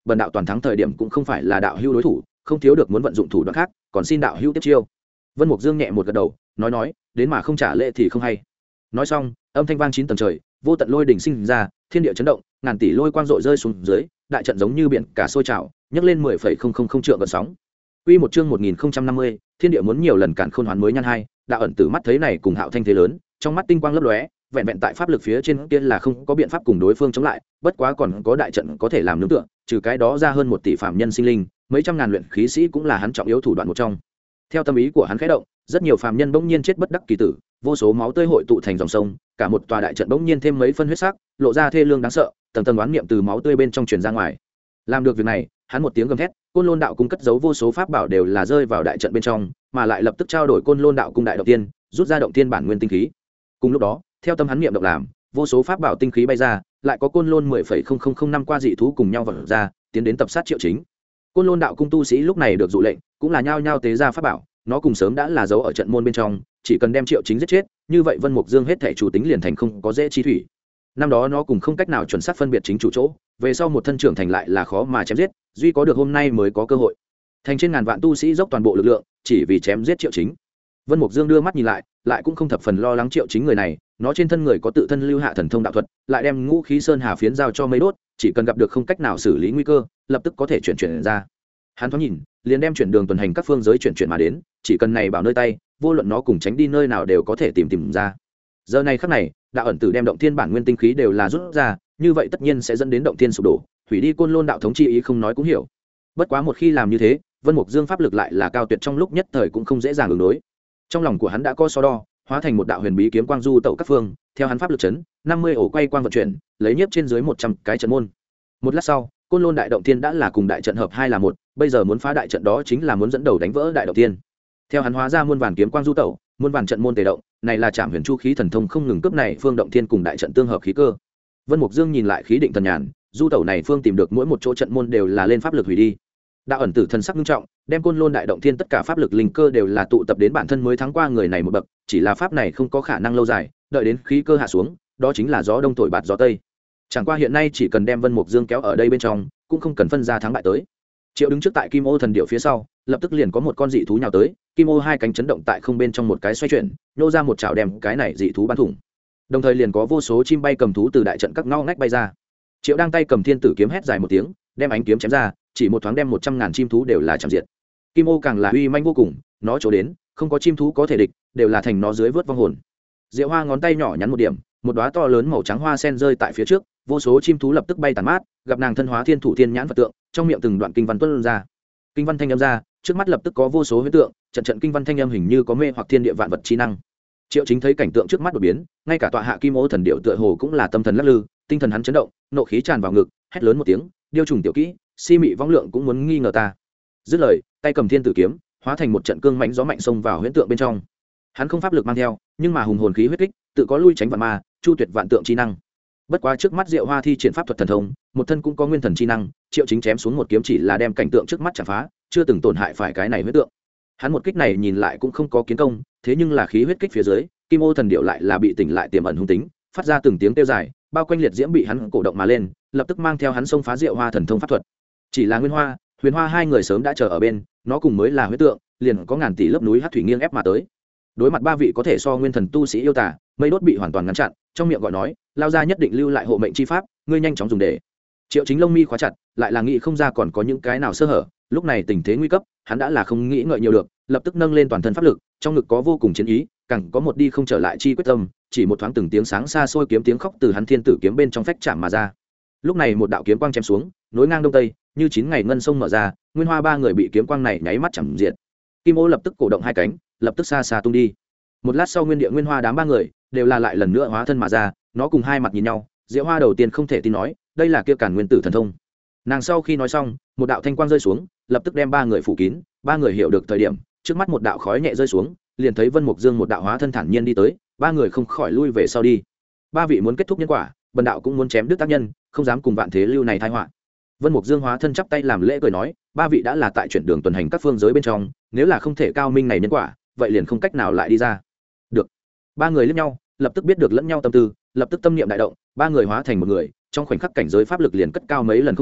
bần đạo toàn thắng thời điểm cũng không phải là đạo hữu đối thủ, không thiếu được muốn vận dụng thủ đoạn khác, còn xin đạo hữu tiếp chiêu. Vân Mục Dương nhẹ một gật đầu, nói nói, đến mà không trả lễ thì không hay. Nói xong, âm thanh vang chín tầng trời, vô tận lôi đỉnh sinh ra, thiên địa chấn động, ngàn tỷ lôi quang rọi rơi xuống dưới, đại trận giống như biển cả sôi trào, nhấc lên mười phẩy không không không trượng gợn sóng. Quy một chương một nghìn không trăm năm mươi, thiên địa muốn nhiều lần cản khôn hoán mới nhăn hai, đạo ẩn tử mắt thấy này cùng Hạo Thanh thế lớn, trong mắt tinh quang lấp lóe, vẹn vẹn tại pháp lực phía trên kia là không có biện pháp cùng đối phương chống lại, bất quá còn có đại trận có thể làm nương tựa, trừ cái đó ra hơn một tỷ phạm nhân sinh linh, mấy trăm ngàn luyện khí sĩ cũng là hắn trọng yếu thủ đoạn một trong. Theo tâm ý của hắn khẽ động, rất nhiều phàm nhân bỗng nhiên chết bất đắc kỳ tử, vô số máu tươi hội tụ thành dòng sông, cả một tòa đại trận bỗng nhiên thêm mấy phân huyết sắc, lộ ra thê lương đáng sợ, tầng tầng oán niệm từ máu tươi bên trong truyền ra ngoài. Làm được việc này, hắn một tiếng gầm thét, Côn Lôn đạo cung cất giấu vô số pháp bảo đều là rơi vào đại trận bên trong, mà lại lập tức trao đổi Côn Lôn đạo cung đại động tiên, rút ra động tiên bản nguyên tinh khí. Cùng lúc đó, theo tâm hắn niệm động làm, vô số pháp bảo tinh khí bay ra, lại có Côn Lôn mười phẩy không không không năm qua dị thú cùng nhau vọt ra, tiến đến tập sát Triệu Chính. Côn Lôn đạo cung tu sĩ lúc này được dụ lệnh, cũng là nhao nhao tế ra pháp bảo, nó cùng sớm đã là giấu ở trận môn bên trong, chỉ cần đem Triệu Chính giết chết, như vậy Vân Mục Dương hết thể chủ tính liền thành không có dễ chi thủy. Năm đó nó cùng không cách nào chuẩn xác phân biệt chính chủ chỗ, về sau một thân trưởng thành lại là khó mà chém giết, duy có được hôm nay mới có cơ hội. Thành trên ngàn vạn tu sĩ dốc toàn bộ lực lượng, chỉ vì chém giết Triệu Chính. Vân Mục Dương đưa mắt nhìn lại, lại cũng không thập phần lo lắng Triệu Chính người này, nó trên thân người có tự thân lưu hạ thần thông đạo thuật, lại đem ngũ khí sơn hà phiến giao cho mấy đốt, chỉ cần gặp được không cách nào xử lý nguy cơ, lập tức có thể chuyển chuyển ra. Hắn thoáng nhìn, liền đem chuyển đường tuần hành các phương giới chuyển chuyển mà đến, chỉ cần này bảo nơi tay, vô luận nó cùng tránh đi nơi nào đều có thể tìm tìm ra. Giờ này khắc này, đạo ẩn tử đem động thiên bản nguyên tinh khí đều là rút ra, như vậy tất nhiên sẽ dẫn đến động thiên sụp đổ, hủy đi Côn Lôn đạo thống chi ý không nói cũng hiểu. Bất quá một khi làm như thế, Vân Mục Dương pháp lực lại là cao tuyệt trong lúc nhất thời cũng không dễ dàng ứng đối. Trong lòng của hắn đã có so đo, hóa thành một đạo huyền bí kiếm quang du tẩu các phương, theo hắn pháp lực chấn, năm mươi ổ quay quang vận chuyển, lấy nhiếp trên dưới một trăm cái trận môn. Một lát sau, Côn Lôn đại động thiên đã là cùng đại trận hợp hai là một, bây giờ muốn phá đại trận đó chính là muốn dẫn đầu đánh vỡ đại động thiên. Theo hắn hóa ra muôn vàn kiếm quang du tẩu, muôn vàn trận môn tề động, này là Trảm Huyền Chu khí thần thông không ngừng cướp này phương động thiên cùng đại trận tương hợp khí cơ. Vân Mục Dương nhìn lại khí định thần nhàn, du tẩu này phương tìm được mỗi một chỗ trận môn đều là lên pháp lực hủy đi. Đạo ẩn tử thần sắc nghiêm trọng, đem Côn Lôn đại động thiên tất cả pháp lực linh cơ đều là tụ tập đến bản thân mới thắng qua người này một bậc, chỉ là pháp này không có khả năng lâu dài, đợi đến khí cơ hạ xuống, đó chính là gió đông thổi bạt gió tây. Chẳng qua hiện nay chỉ cần đem Vân Mục Dương kéo ở đây bên trong, cũng không cần phân ra thắng bại tới. Triệu đứng trước tại Kim Ô thần điệu phía sau, lập tức liền có một con dị thú nhào tới, Kim Ô hai cánh chấn động tại không bên trong một cái xoay chuyển, nô ra một chảo đem cái này dị thú bắn thủng. Đồng thời liền có vô số chim bay cầm thú từ đại trận các ngõ ngách bay ra. Triệu đang tay cầm thiên tử kiếm hét dài một tiếng, đem ánh kiếm chém ra, chỉ một thoáng đem một trăm ngàn chim thú đều là chạm diệt. Kim Ô càng là uy manh vô cùng, nó chỗ đến, không có chim thú có thể địch, đều là thành nó dưới vớt vong hồn. Diệu Hoa ngón tay nhỏ nhắn một điểm, một đóa to lớn màu trắng hoa sen rơi tại phía trước, vô số chim thú lập tức bay tàn mát, gặp nàng thân hóa thiên thủ thiên nhãn Phật tượng, trong miệng từng đoạn kinh văn tuôn ra. Kinh văn thanh âm ra, trước mắt lập tức có vô số huyễn tượng, trận trận kinh văn thanh âm hình như có mê hoặc thiên địa vạn vật chi năng. Triệu Chính thấy cảnh tượng trước mắt đột biến, ngay cả tọa hạ Kim Ô thần điệu tựa hồ cũng là tâm thần lắc lư, tinh thần hắn chấn động, nộ khí tràn vào ngực, hét lớn một tiếng, điêu trùng tiểu kỹ, si mị vong lượng cũng muốn nghi ngờ ta. Dứt lời, tay cầm thiên tử kiếm, hóa thành một trận cương mãnh gió mạnh xông vào huyễn tượng bên trong. Hắn không pháp lực mang theo, nhưng mà hùng hồn khí huyết kích, tự có lui tránh vạn ma, chu tuyệt vạn tượng chi năng. Bất quá trước mắt Diệu Hoa thi triển pháp thuật thần thông, một thân cũng có nguyên thần chi năng, Triệu Chính chém xuống một kiếm chỉ là đem cảnh tượng trước mắt chặt phá, chưa từng tổn hại phải cái này huyết tượng. Hắn một kích này nhìn lại cũng không có kiến công, thế nhưng là khí huyết kích phía dưới, Kim Ô thần điệu lại là bị tỉnh lại tiềm ẩn hung tính, phát ra từng tiếng kêu dài, bao quanh liệt diễm bị hắn cổ động mà lên, lập tức mang theo hắn xông phá Diệu Hoa thần thông pháp thuật. Chỉ là Nguyên Hoa, Huyền Hoa hai người sớm đã chờ ở bên, nó cùng mới là huyết tượng, liền có ngàn tỷ lớp núi hắc thủy nghiêng ép mà tới. Đối mặt ba vị có thể so nguyên thần tu sĩ yêu tà, Mây Đốt bị hoàn toàn ngăn chặn, trong miệng gọi nói, lao ra nhất định lưu lại hộ mệnh chi pháp, ngươi nhanh chóng dùng để. Triệu Chính lông mi khóa chặt, lại là nghĩ không ra còn có những cái nào sơ hở, lúc này tình thế nguy cấp, hắn đã là không nghĩ ngợi nhiều được, lập tức nâng lên toàn thân pháp lực, trong ngực có vô cùng chiến ý, càng có một đi không trở lại chi quyết tâm, chỉ một thoáng từng tiếng sáng xa xôi kiếm tiếng khóc từ hắn thiên tử kiếm bên trong phách chạm mà ra. Lúc này một đạo kiếm quang chém xuống, nối ngang đông tây, như chín ngày ngân sông mở ra, Nguyên Hoa ba người bị kiếm quang này nháy mắt chẳng diệt. Kim Ô lập tức cổ động hai cánh, lập tức xa xa tung đi. Một lát sau Nguyên Địa Nguyên Hoa đám ba người đều là lại lần nữa hóa thân mà ra, nó cùng hai mặt nhìn nhau, Diệu Hoa đầu tiên không thể tin nói, đây là kia Càn Nguyên Tử thần thông. Nàng sau khi nói xong, một đạo thanh quang rơi xuống, lập tức đem ba người phủ kín, ba người hiểu được thời điểm, trước mắt một đạo khói nhẹ rơi xuống, liền thấy Vân Mục Dương một đạo hóa thân thản nhiên đi tới, ba người không khỏi lui về sau đi. Ba vị muốn kết thúc nhân quả, bần đạo cũng muốn chém đứt tác nhân, không dám cùng vạn thế lưu này tai họa. Vân Mục Dương hóa thân chắp tay làm lễ cười nói, ba vị đã là tại chuyển đường tuần hành các phương giới bên trong, nếu là không thể cao minh này nhân quả, vậy liền không cách nào lại đi ra. Được. Ba người liếc nhau, lập tức biết được lẫn nhau tâm tư, lập tức tâm niệm đại động, ba người hóa thành một người, trong khoảnh khắc cảnh giới pháp lực liền cất cao mấy lần không ngừng,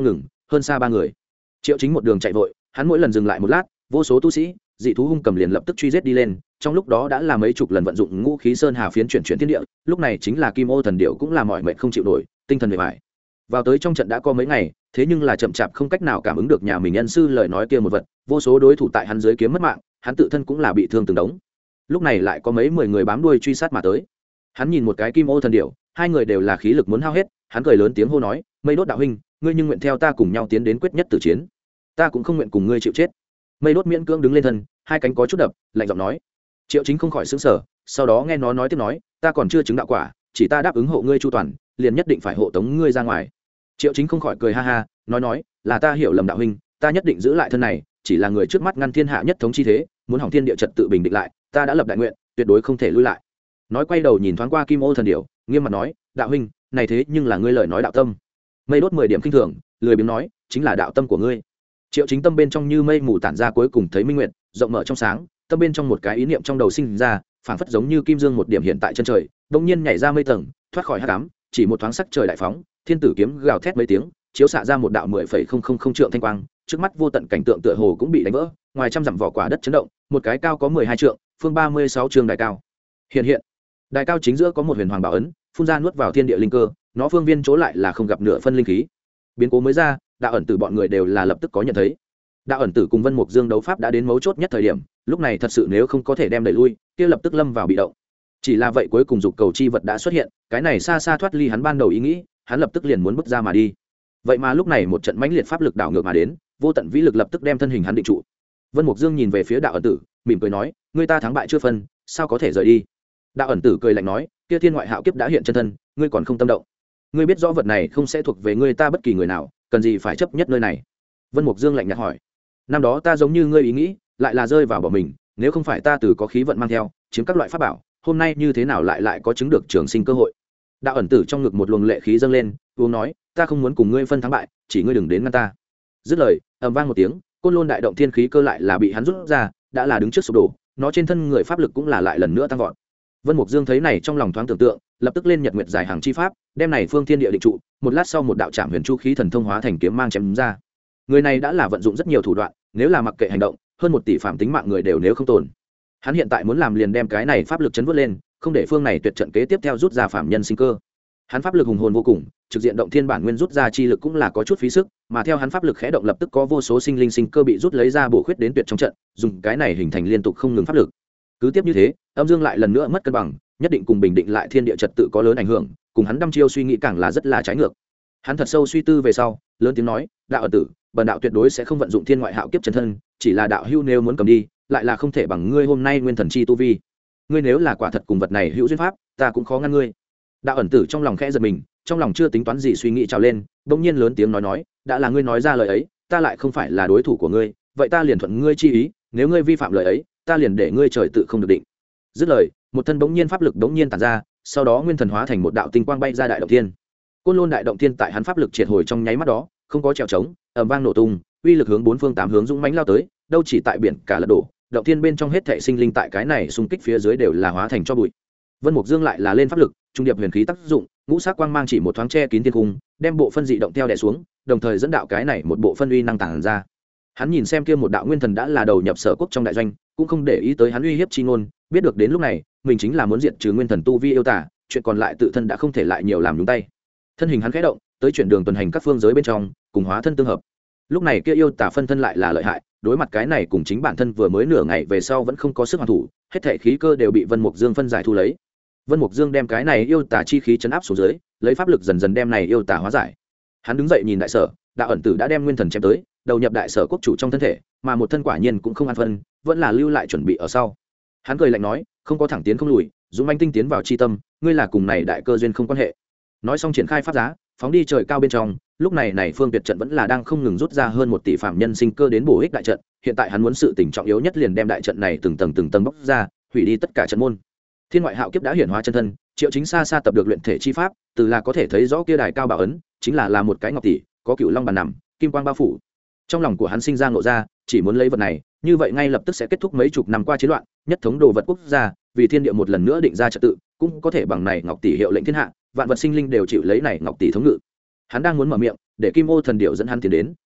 hơn xa ba người. Triệu Chính một đường chạy vội, hắn mỗi lần dừng lại một lát, vô số tu sĩ dị thú hung cầm liền lập tức truy giết đi lên, trong lúc đó đã là mấy chục lần vận dụng ngũ khí sơn hà phiến chuyển chuyển thiên địa, lúc này chính là Kim Ô thần điệu cũng là mỏi mệt không chịu nổi, tinh thần mệt mỏi. Vào tới trong trận đã có mấy ngày, thế nhưng là chậm chạp không cách nào cảm ứng được nhà mình nhân sư lời nói kia một vật, vô số đối thủ tại hắn dưới kiếm mất mạng, hắn tự thân cũng là bị thương từng đống. Lúc này lại có mấy mười người bám đuôi truy sát mà tới. Hắn nhìn một cái Kim Ô thần điệu, hai người đều là khí lực muốn hao hết, hắn cười lớn tiếng hô nói, Mây Đốt đạo huynh, ngươi nhưng nguyện theo ta cùng nhau tiến đến quyết nhất tử chiến. Ta cũng không nguyện cùng ngươi chịu chết. Mây Đốt miễn cưỡng đứng lên thân, hai cánh có chút đập, lạnh giọng nói. Triệu Chính không khỏi sững sờ, sau đó nghe nó nói tiếp nói, ta còn chưa chứng đạo quả, chỉ ta đáp ứng hộ ngươi chu toàn, liền nhất định phải hộ tống ngươi ra ngoài. Triệu Chính không khỏi cười ha ha, nói nói, là ta hiểu lầm đạo huynh, ta nhất định giữ lại thân này, chỉ là người trước mắt ngăn thiên hạ nhất thống chi thế, muốn hỏng thiên địa trật tự bình định lại, ta đã lập đại nguyện, tuyệt đối không thể lui lại. Nói quay đầu nhìn thoáng qua Kim Ô thần điểu, nghiêm mặt nói, đạo huynh, này thế nhưng là ngươi lời nói đạo tâm. Mây Đốt mười điểm kinh thường, lười biếng nói, chính là đạo tâm của ngươi. Triệu Chính tâm bên trong như mây mù tản ra, cuối cùng thấy minh nguyện rộng mở trong sáng, tâm bên trong một cái ý niệm trong đầu sinh ra, phảng phất giống như kim dương một điểm hiện tại chân trời, đột nhiên nhảy ra mây tầng, thoát khỏi hắc ám, chỉ một thoáng sắc trời đại phóng, thiên tử kiếm gào thét mấy tiếng, chiếu xạ ra một đạo mười phẩy không không không trượng thanh quang, trước mắt vô tận cảnh tượng tựa hồ cũng bị đánh vỡ, ngoài trăm dặm vỏ quả đất chấn động, một cái cao có mười hai trượng, phương ba mươi sáu trường đại cao. Hiện hiện, đại cao chính giữa có một huyền hoàng bảo ấn, phun ra nuốt vào thiên địa linh cơ, nó phương viên chỗ lại là không gặp nửa phân linh khí. Biến cố mới ra, đạo ẩn tử bọn người đều là lập tức có nhận thấy. Đạo ẩn tử cùng Vân Mục Dương đấu pháp đã đến mấu chốt nhất thời điểm, lúc này thật sự nếu không có thể đem đẩy lui, kia lập tức lâm vào bị động. Chỉ là vậy cuối cùng dục cầu chi vật đã xuất hiện, cái này xa xa thoát ly hắn ban đầu ý nghĩ, hắn lập tức liền muốn bước ra mà đi. Vậy mà lúc này một trận mãnh liệt pháp lực đảo ngược mà đến, vô tận vĩ lực lập tức đem thân hình hắn định trụ. Vân Mục Dương nhìn về phía đạo ẩn tử, mỉm cười nói, ngươi ta thắng bại chưa phân, sao có thể rời đi? Đạo ẩn tử cười lạnh nói, kia thiên ngoại hạo kiếp đã hiện chân thân, ngươi còn không tâm động? Ngươi biết rõ vật này không sẽ thuộc về ngươi ta bất kỳ người nào, cần gì phải chấp nhất nơi này? Vân Mục Dương lạnh nhạt hỏi, năm đó ta giống như ngươi ý nghĩ, lại là rơi vào bỏ mình, nếu không phải ta từ có khí vận mang theo, chiếm các loại pháp bảo, hôm nay như thế nào lại lại có chứng được trường sinh cơ hội? Đạo ẩn tử trong ngực một luồng lệ khí dâng lên, uống nói, ta không muốn cùng ngươi phân thắng bại, chỉ ngươi đừng đến ngăn ta. Dứt lời, ầm vang một tiếng, côn lôn đại động thiên khí cơ lại là bị hắn rút ra, đã là đứng trước sụp đổ, nó trên thân người pháp lực cũng là lại lần nữa tăng vọt. Vân Mục Dương thấy này trong lòng thoáng tưởng tượng, lập tức lên nhật nguyệt giải hàng chi pháp, đem này phương thiên địa định trụ, một lát sau một đạo trảm huyền chu khí thần thông hóa thành kiếm mang chém ra. Người này đã là vận dụng rất nhiều thủ đoạn, nếu là mặc kệ hành động, hơn một tỷ phạm tính mạng người đều nếu không tồn. Hắn hiện tại muốn làm liền đem cái này pháp lực chấn vút lên, không để phương này tuyệt trận kế tiếp theo rút ra phạm nhân sinh cơ. Hắn pháp lực hùng hồn vô cùng, trực diện động thiên bản nguyên rút ra chi lực cũng là có chút phí sức, mà theo hắn pháp lực khẽ động lập tức có vô số sinh linh sinh cơ bị rút lấy ra bổ khuyết đến tuyệt trong trận, dùng cái này hình thành liên tục không ngừng pháp lực. Cứ tiếp như thế, âm dương lại lần nữa mất cân bằng, nhất định cùng bình định lại thiên địa trật tự có lớn ảnh hưởng, cùng hắn đăm chiêu suy nghĩ càng là rất là trái ngược. Hắn thật sâu suy tư về sau, lớn tiếng nói, đạo ẩn tử, bần đạo tuyệt đối sẽ không vận dụng thiên ngoại hạo kiếp chân thân, chỉ là đạo hưu nếu muốn cầm đi, lại là không thể bằng ngươi hôm nay nguyên thần chi tu vi. Ngươi nếu là quả thật cùng vật này hữu duyên pháp, ta cũng khó ngăn ngươi. Đạo ẩn tử trong lòng khẽ giật mình, trong lòng chưa tính toán gì suy nghĩ trào lên, bỗng nhiên lớn tiếng nói nói, đã là ngươi nói ra lời ấy, ta lại không phải là đối thủ của ngươi, vậy ta liền thuận ngươi chi ý, nếu ngươi vi phạm lời ấy, ta liền để ngươi trời tự không được định. Dứt lời, một thân bỗng nhiên pháp lực bỗng nhiên tản ra, sau đó nguyên thần hóa thành một đạo tinh quang bay ra đại động thiên. Côn lôn đại động thiên tại hắn pháp lực triệt hồi trong nháy mắt đó, không có trèo trống, ầm vang nổ tung, uy lực hướng bốn phương tám hướng dũng mãnh lao tới, đâu chỉ tại biển cả lật đổ, động thiên bên trong hết thảy sinh linh tại cái này xung kích phía dưới đều là hóa thành cho bụi. Vân Mục Dương lại là lên pháp lực, trung điệp huyền khí tác dụng, ngũ sắc quang mang chỉ một thoáng che kín thiên cung, đem bộ phân dị động theo đè xuống, đồng thời dẫn đạo cái này một bộ phân uy năng tàng ra. Hắn nhìn xem kia một đạo nguyên thần đã là đầu nhập sở quốc trong đại doanh, cũng không để ý tới hắn uy hiếp chi ngôn, biết được đến lúc này, mình chính là muốn diệt trừ nguyên thần tu vi yêu tả, chuyện còn lại tự thân đã không thể lại nhiều làm nhúng tay. Thân hình hắn khẽ động, tới chuyển đường tuần hành các phương giới bên trong, cùng hóa thân tương hợp. Lúc này kia yêu tả phân thân lại là lợi hại, đối mặt cái này cùng chính bản thân vừa mới nửa ngày về sau vẫn không có sức hoàn thủ, hết thảy khí cơ đều bị Vân Mục Dương phân giải thu lấy. Vân Mục Dương đem cái này yêu tả chi khí chấn áp xuống dưới, lấy pháp lực dần dần đem này yêu tả hóa giải. Hắn đứng dậy nhìn đại sở, đạo ẩn tử đã đem nguyên thần chém tới, đầu nhập đại sở quốc chủ trong thân thể, mà một thân quả nhiên cũng không an phân, vẫn là lưu lại chuẩn bị ở sau. Hắn cười lạnh nói, không có thẳng tiến không lùi, dũng mãnh tinh tiến vào chi tâm, ngươi là cùng này đại cơ duyên không quan hệ. Nói xong triển khai pháp giá, phóng đi trời cao bên trong. Lúc này này phương tuyệt trận vẫn là đang không ngừng rút ra hơn một tỷ phạm nhân sinh cơ đến bổ ích đại trận. Hiện tại hắn muốn sự tình trọng yếu nhất liền đem đại trận này từng tầng từng tầng bóc ra, hủy đi tất cả trận môn. Thiên ngoại hạo kiếp đã hiển hóa chân thân, Triệu Chính xa xa tập được luyện thể chi pháp, từ là có thể thấy rõ kia đài cao bảo ấn chính là là một cái ngọc tỷ, có cựu long bàn nằm, kim quang bao phủ. Trong lòng của hắn sinh ra ngộ ra, chỉ muốn lấy vật này, như vậy ngay lập tức sẽ kết thúc mấy chục năm qua chiến loạn, nhất thống đồ vật quốc gia, vì thiên địa một lần nữa định ra trật tự, cũng có thể bằng này ngọc tỷ hiệu lệnh thiên hạ, vạn vật sinh linh đều chịu lấy này ngọc tỷ thống ngự. Hắn đang muốn mở miệng, để Kim Ô thần điệu dẫn hắn tiến đến,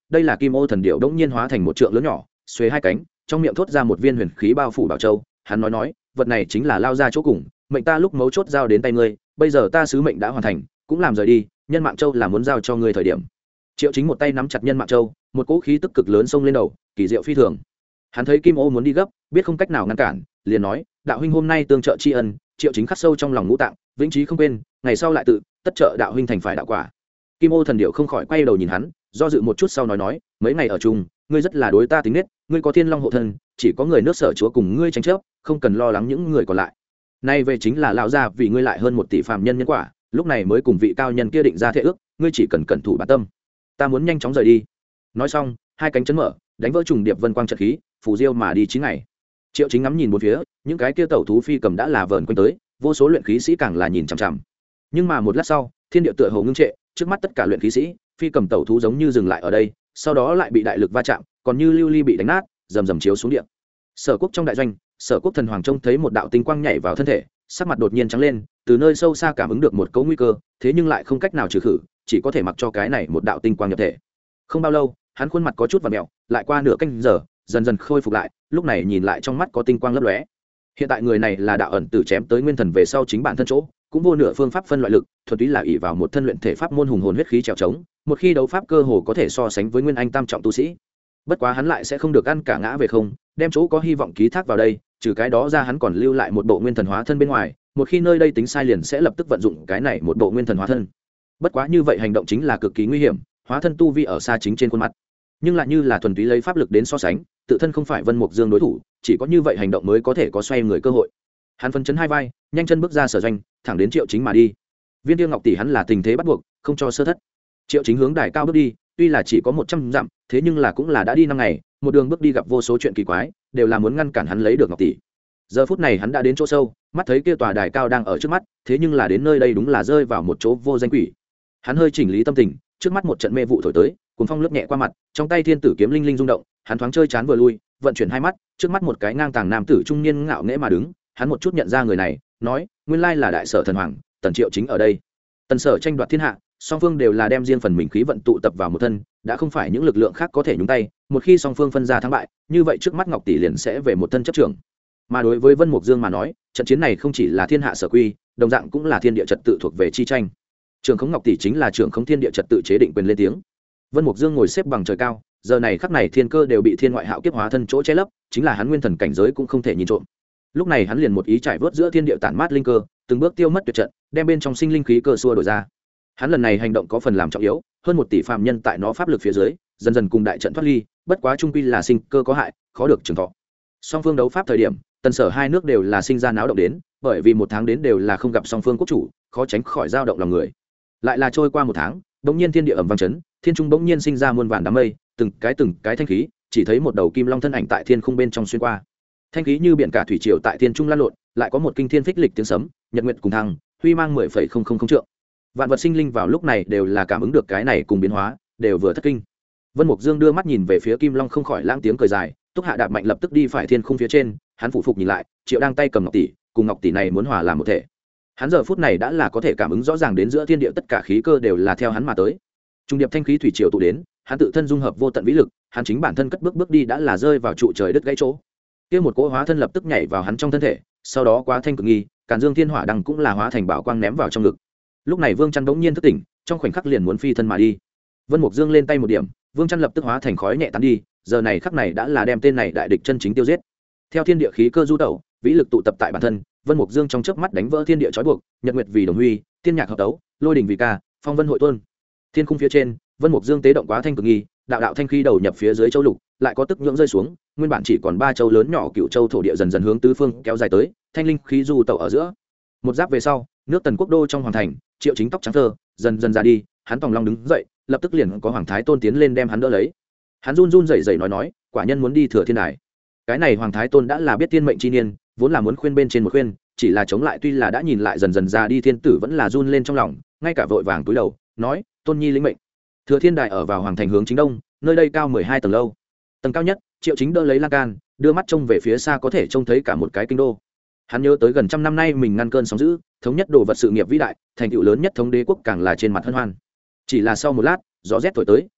đây là kim ô thần điệu đống nhiên hóa thành một trượng lớn nhỏ, xuề hai cánh, trong miệng thốt ra một viên huyền khí bao phủ bảo châu. Hắn nói nói, vật này chính là lao ra chỗ cùng, mệnh ta lúc mấu chốt giao đến tay ngươi, bây giờ ta sứ mệnh đã hoàn thành, cũng làm rời đi, nhân mạng châu là muốn giao cho ngươi thời điểm. Triệu Chính một tay nắm chặt nhân mạng châu, một cỗ khí tức cực lớn xông lên đầu, kỳ diệu phi thường. Hắn thấy kim ô muốn đi gấp, biết không cách nào ngăn cản, liền nói, đạo huynh hôm nay tương trợ tri ân, Triệu Chính khắc sâu trong lòng ngũ tạng, vĩnh trí không quên, ngày sau lại tự tất trợ đạo huynh thành phải đạo quả. Kim ô thần điệu không khỏi quay đầu nhìn hắn, do dự một chút sau nói nói, mấy ngày ở chung, ngươi rất là đối ta tính nết, ngươi có thiên long hộ thân, chỉ có người nước sở chúa cùng ngươi tranh chấp, không cần lo lắng những người còn lại. Nay về chính là lão gia vì ngươi lại hơn một tỷ phàm nhân nhân quả, lúc này mới cùng vị cao nhân kia định ra thệ ước, ngươi chỉ cần cẩn thủ bản tâm. Ta muốn nhanh chóng rời đi. Nói xong, hai cánh chấn mở, đánh vỡ trùng điệp vân quang trận khí, phù diêu mà đi chín ngày. Triệu Chính ngắm nhìn bốn phía, những cái kia tẩu thú phi cầm đã là vờn quanh tới, vô số luyện khí sĩ càng là nhìn chằm chằm. Nhưng mà một lát sau, thiên địa tựa hồ ngưng trệ, trước mắt tất cả luyện khí sĩ, phi cầm tẩu thú giống như dừng lại ở đây, sau đó lại bị đại lực va chạm, còn như lưu ly bị đánh nát, rầm rầm chiếu xuống địa. Sở Quốc trong đại doanh, Sở Quốc thần hoàng trông thấy một đạo tinh quang nhảy vào thân thể, sắc mặt đột nhiên trắng lên, từ nơi sâu xa cảm ứng được một cấu nguy cơ, thế nhưng lại không cách nào trừ khử, chỉ có thể mặc cho cái này một đạo tinh quang nhập thể. Không bao lâu, hắn khuôn mặt có chút vặn mèo, lại qua nửa canh giờ, dần dần khôi phục lại, lúc này nhìn lại trong mắt có tinh quang lấp lóe. Hiện tại người này là đạo ẩn tử chém tới nguyên thần về sau chính bản thân chỗ, cũng vô nửa phương pháp phân loại lực, thuần túy là ỷ vào một thân luyện thể pháp môn hùng hồn huyết khí trèo trống, một khi đấu pháp cơ hồ có thể so sánh với nguyên anh tam trọng tu sĩ. Bất quá hắn lại sẽ không được ăn cả ngã về không, đem chỗ có hy vọng ký thác vào đây, trừ cái đó ra hắn còn lưu lại một bộ nguyên thần hóa thân bên ngoài, một khi nơi đây tính sai liền sẽ lập tức vận dụng cái này một bộ nguyên thần hóa thân. Bất quá như vậy hành động chính là cực kỳ nguy hiểm, hóa thân tu vi ở xa chính trên khuôn mặt, nhưng lại như là thuần túy lấy pháp lực đến so sánh, tự thân không phải Vân Mục Dương đối thủ, chỉ có như vậy hành động mới có thể có xoay người cơ hội. Hắn phấn chấn hai vai, nhanh chân bước ra sở doanh, thẳng đến Triệu Chính mà đi. Viên Tiêu Ngọc tỷ hắn là tình thế bắt buộc, không cho sơ thất. Triệu Chính hướng đài cao bước đi, tuy là chỉ có một trăm dặm, thế nhưng là cũng là đã đi năm ngày, một đường bước đi gặp vô số chuyện kỳ quái, đều là muốn ngăn cản hắn lấy được Ngọc tỷ. Giờ phút này hắn đã đến chỗ sâu, mắt thấy kia tòa đài cao đang ở trước mắt, thế nhưng là đến nơi đây đúng là rơi vào một chỗ vô danh quỷ. Hắn hơi chỉnh lý tâm tình, trước mắt một trận mê vụ thổi tới, cuồng phong lướt nhẹ qua mặt, trong tay thiên tử kiếm linh linh rung động, hắn thoáng chơi chán vừa lui, vận chuyển hai mắt, trước mắt một cái ngang tàng nam tử trung niên ngạo nghễ mà đứng, hắn một chút nhận ra người này, nói, nguyên lai là đại sở thần hoàng, Tần Triệu Chính ở đây. Tần Sở tranh đoạt thiên hạ, song phương đều là đem riêng phần mình khí vận tụ tập vào một thân, đã không phải những lực lượng khác có thể nhúng tay, một khi song phương phân ra thắng bại, như vậy trước mắt Ngọc tỷ liền sẽ về một thân chấp trưởng. Mà đối với Vân Mục Dương mà nói, trận chiến này không chỉ là thiên hạ sở quy, đồng dạng cũng là thiên địa trật tự thuộc về chi tranh. Trưởng khống Ngọc tỷ chính là trưởng khống thiên địa trật tự chế định quyền lên tiếng. Vân Mục Dương ngồi xếp bằng trời cao, giờ này khắc này thiên cơ đều bị thiên ngoại hạo kiếp hóa thân chỗ che lấp, chính là hắn nguyên thần cảnh giới cũng không thể nhìn trộm. Lúc này hắn liền một ý trải vớt giữa thiên địa tản mát linh cơ, từng bước tiêu mất tuyệt trận, đem bên trong sinh linh khí cơ xua đổi ra. Hắn lần này hành động có phần làm trọng yếu, hơn một tỷ phàm nhân tại nó pháp lực phía dưới, dần dần cùng đại trận thoát ly, bất quá trung quy là sinh cơ có hại, khó được trường thọ. Song phương đấu pháp thời điểm, Tần Sở hai nước đều là sinh ra náo động đến, bởi vì một tháng đến đều là không gặp song phương quốc chủ, khó tránh khỏi dao động lòng người. Lại là trôi qua một tháng, bỗng nhiên thiên địa ầm vang chấn, thiên trung bỗng nhiên sinh ra muôn vàn đám mây, từng cái từng cái thanh khí, chỉ thấy một đầu kim long thân ảnh tại thiên khung bên trong xuyên qua. Thanh khí như biển cả thủy triều tại thiên trung lan lộn, lại có một kinh thiên phích lịch tiếng sấm, nhật nguyệt cùng thăng, huy mang mười phẩy không không không trượng. Vạn vật sinh linh vào lúc này đều là cảm ứng được cái này cùng biến hóa, đều vừa thất kinh. Vân Mục Dương đưa mắt nhìn về phía kim long không khỏi lãng tiếng cười dài, túc hạ đạp mạnh lập tức đi phải thiên khung phía trên, hắn phụ phục nhìn lại, Triệu đang tay cầm ngọc tỷ, cùng ngọc tỷ này muốn hòa làm một thể. Hắn giờ phút này đã là có thể cảm ứng rõ ràng đến giữa thiên địa tất cả khí cơ đều là theo hắn mà tới. Trung điệp thanh khí thủy triều tụ đến, hắn tự thân dung hợp vô tận vĩ lực, hắn chính bản thân cất bước bước đi đã là rơi vào trụ trời đất gãy chỗ. Kia một cỗ hóa thân lập tức nhảy vào hắn trong thân thể, sau đó quá thanh cực nghi, Càn Dương Thiên Hỏa đăng cũng là hóa thành bảo quang ném vào trong ngực. Lúc này Vương Chân bỗng nhiên thức tỉnh, trong khoảnh khắc liền muốn phi thân mà đi. Vân Mục Dương lên tay một điểm, Vương Chân lập tức hóa thành khói nhẹ tán đi, giờ này khắc này đã là đem tên này đại địch chân chính tiêu giết. Theo thiên địa khí cơ du tẩu, vĩ lực tụ tập tại bản thân, Vân Mục Dương trong chớp mắt đánh vỡ thiên địa trói buộc, nhật nguyệt vì đồng huy, tiên nhạc hợp tấu, lôi đình vì ca, phong vân hội tuôn. Thiên khung phía trên, Vân Mục Dương tế động quá thanh cực nghi, đạo đạo thanh khí đầu nhập phía dưới châu lục, lại có tức nhưỡng rơi xuống, nguyên bản chỉ còn ba châu lớn nhỏ cựu châu thổ địa dần dần hướng tứ phương kéo dài tới, thanh linh khí du tẩu ở giữa. Một giáp về sau, nước Tần quốc đô trong hoàng thành, Triệu Chính tóc trắng thơ, dần dần ra đi, hắn tòng long đứng dậy, lập tức liền có hoàng thái tôn tiến lên đem hắn đỡ lấy. Hắn run run rẩy rẩy nói nói, quả nhân muốn đi thừa thiên đài. Cái này hoàng thái tôn đã là biết thiên mệnh chi niên, vốn là muốn khuyên bên trên một khuyên, chỉ là chống lại, tuy là đã nhìn lại dần dần ra đi thiên tử vẫn là run lên trong lòng, ngay cả vội vàng túi đầu, nói, tôn nhi lĩnh mệnh. Thừa thiên đài ở vào hoàng thành hướng chính đông, nơi đây cao mười hai tầng lâu. Tầng cao nhất, Triệu Chính đỡ lấy lan can, đưa mắt trông về phía xa có thể trông thấy cả một cái kinh đô. Hắn nhớ tới gần trăm năm nay mình ngăn cơn sóng dữ, thống nhất đồ vật sự nghiệp vĩ đại, thành tựu lớn nhất thống đế quốc càng là trên mặt hân hoan. Chỉ là sau một lát, gió rét thổi tới,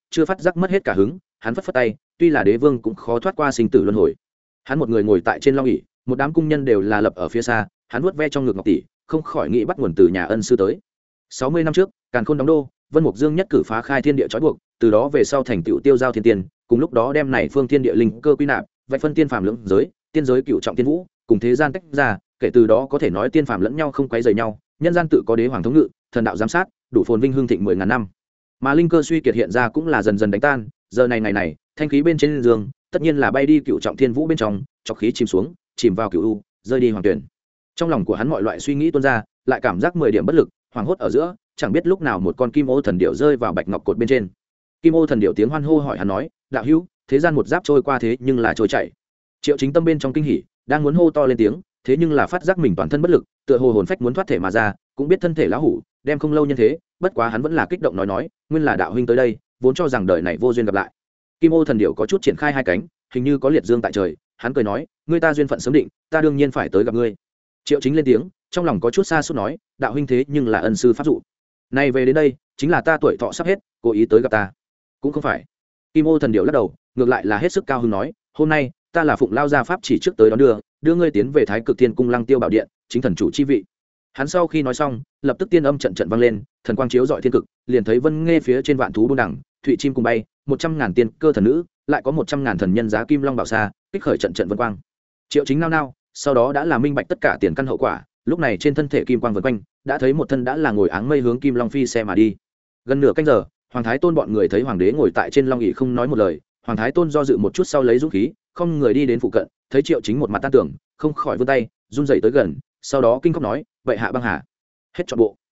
chưa phát giác mất hết cả hứng, hắn phất phất tay, tuy là đế vương cũng khó thoát qua sinh tử luân hồi. Hắn một người ngồi tại trên long ỷ, một đám cung nhân đều là lập ở phía xa, hắn vuốt ve trong ngực ngọc tỷ, không khỏi nghĩ bắt nguồn từ nhà ân sư tới. sáu mươi năm trước, Càn Khôn đóng đô, Vân Mục Dương nhất cử phá khai thiên địa trói buộc, từ đó về sau thành tựu tiêu giao thiên tiên, cùng lúc đó đem này phương thiên địa linh cơ quy nạp, vạch phân tiên phàm lưỡng giới, tiên giới cựu trọng tiên vũ, cùng thế gian tách ra, kể từ đó có thể nói tiên phàm lẫn nhau không quấy rầy nhau, nhân gian tự có đế hoàng thống ngự, thần đạo giám sát, đủ phồn vinh hương thịnh mười ngàn năm. Mà linh cơ suy kiệt hiện ra cũng là dần dần đánh tan, giờ này ngày này, thanh khí bên trên giường, tất nhiên là bay đi cựu trọng thiên vũ bên trong, chọc khí chìm xuống, chìm vào cựu u, rơi đi hoàng tuyển. Trong lòng của hắn mọi loại suy nghĩ tuôn ra, lại cảm giác mười điểm bất lực, hoảng hốt ở giữa, chẳng biết lúc nào một con kim ô thần điểu rơi vào bạch ngọc cột bên trên. Kim ô thần điểu tiếng hoan hô hỏi hắn nói: đạo hữu, thế gian một giáp trôi qua thế nhưng là trôi chảy. Triệu Chính tâm bên trong kinh hỉ, đang muốn hô to lên tiếng, thế nhưng là phát giác mình toàn thân bất lực, tựa hồ hồn phách muốn thoát thể mà ra, cũng biết thân thể lão hủ đem không lâu nhân thế, bất quá hắn vẫn là kích động nói nói: nguyên là đạo huynh tới đây, vốn cho rằng đời này vô duyên gặp lại. Kim ô thần điểu có chút triển khai hai cánh, hình như có liệt dương tại trời, hắn cười nói: ngươi ta duyên phận sớm định, ta đương nhiên phải tới gặp ngươi. Triệu Chính lên tiếng, trong lòng có chút xa suốt nói: đạo huynh thế nhưng là ân sư pháp dụ, nay về đến đây chính là ta tuổi thọ sắp hết, cố ý tới gặp ta. Cũng không phải. Kim ô thần điểu lắc đầu, ngược lại là hết sức cao hứng nói: hôm nay ta là phụng lao gia pháp chỉ trước tới đón đưa đưa ngươi tiến về Thái Cực Thiên Cung Lăng Tiêu Bảo Điện, chính thần chủ chi vị. Hắn sau khi nói xong, lập tức tiên âm trận trận vang lên, thần quang chiếu rọi thiên cực, liền thấy vân nghe phía trên vạn thú buôn đẳng, thụy chim cùng bay, một trăm ngàn tiên cơ thần nữ, lại có một trăm ngàn thần nhân giá kim long bảo xa, kích khởi trận trận vân quang. Triệu Chính nao nao, sau đó đã là minh bạch tất cả tiền căn hậu quả, lúc này trên thân thể kim quang vần quanh, đã thấy một thân đã là ngồi áng mây hướng kim long phi xe mà đi. Gần nửa canh giờ, Hoàng Thái Tôn bọn người thấy hoàng đế ngồi tại trên long ỷ không nói một lời, Hoàng Thái Tôn do dự một chút sau lấy dũng khí, không người đi đến phụ cận, thấy Triệu Chính một mặt tan tưởng, không khỏi vươn tay, run rẩy tới gần, sau đó kinh khóc nói: vậy hạ băng hà, hết trọn bộ.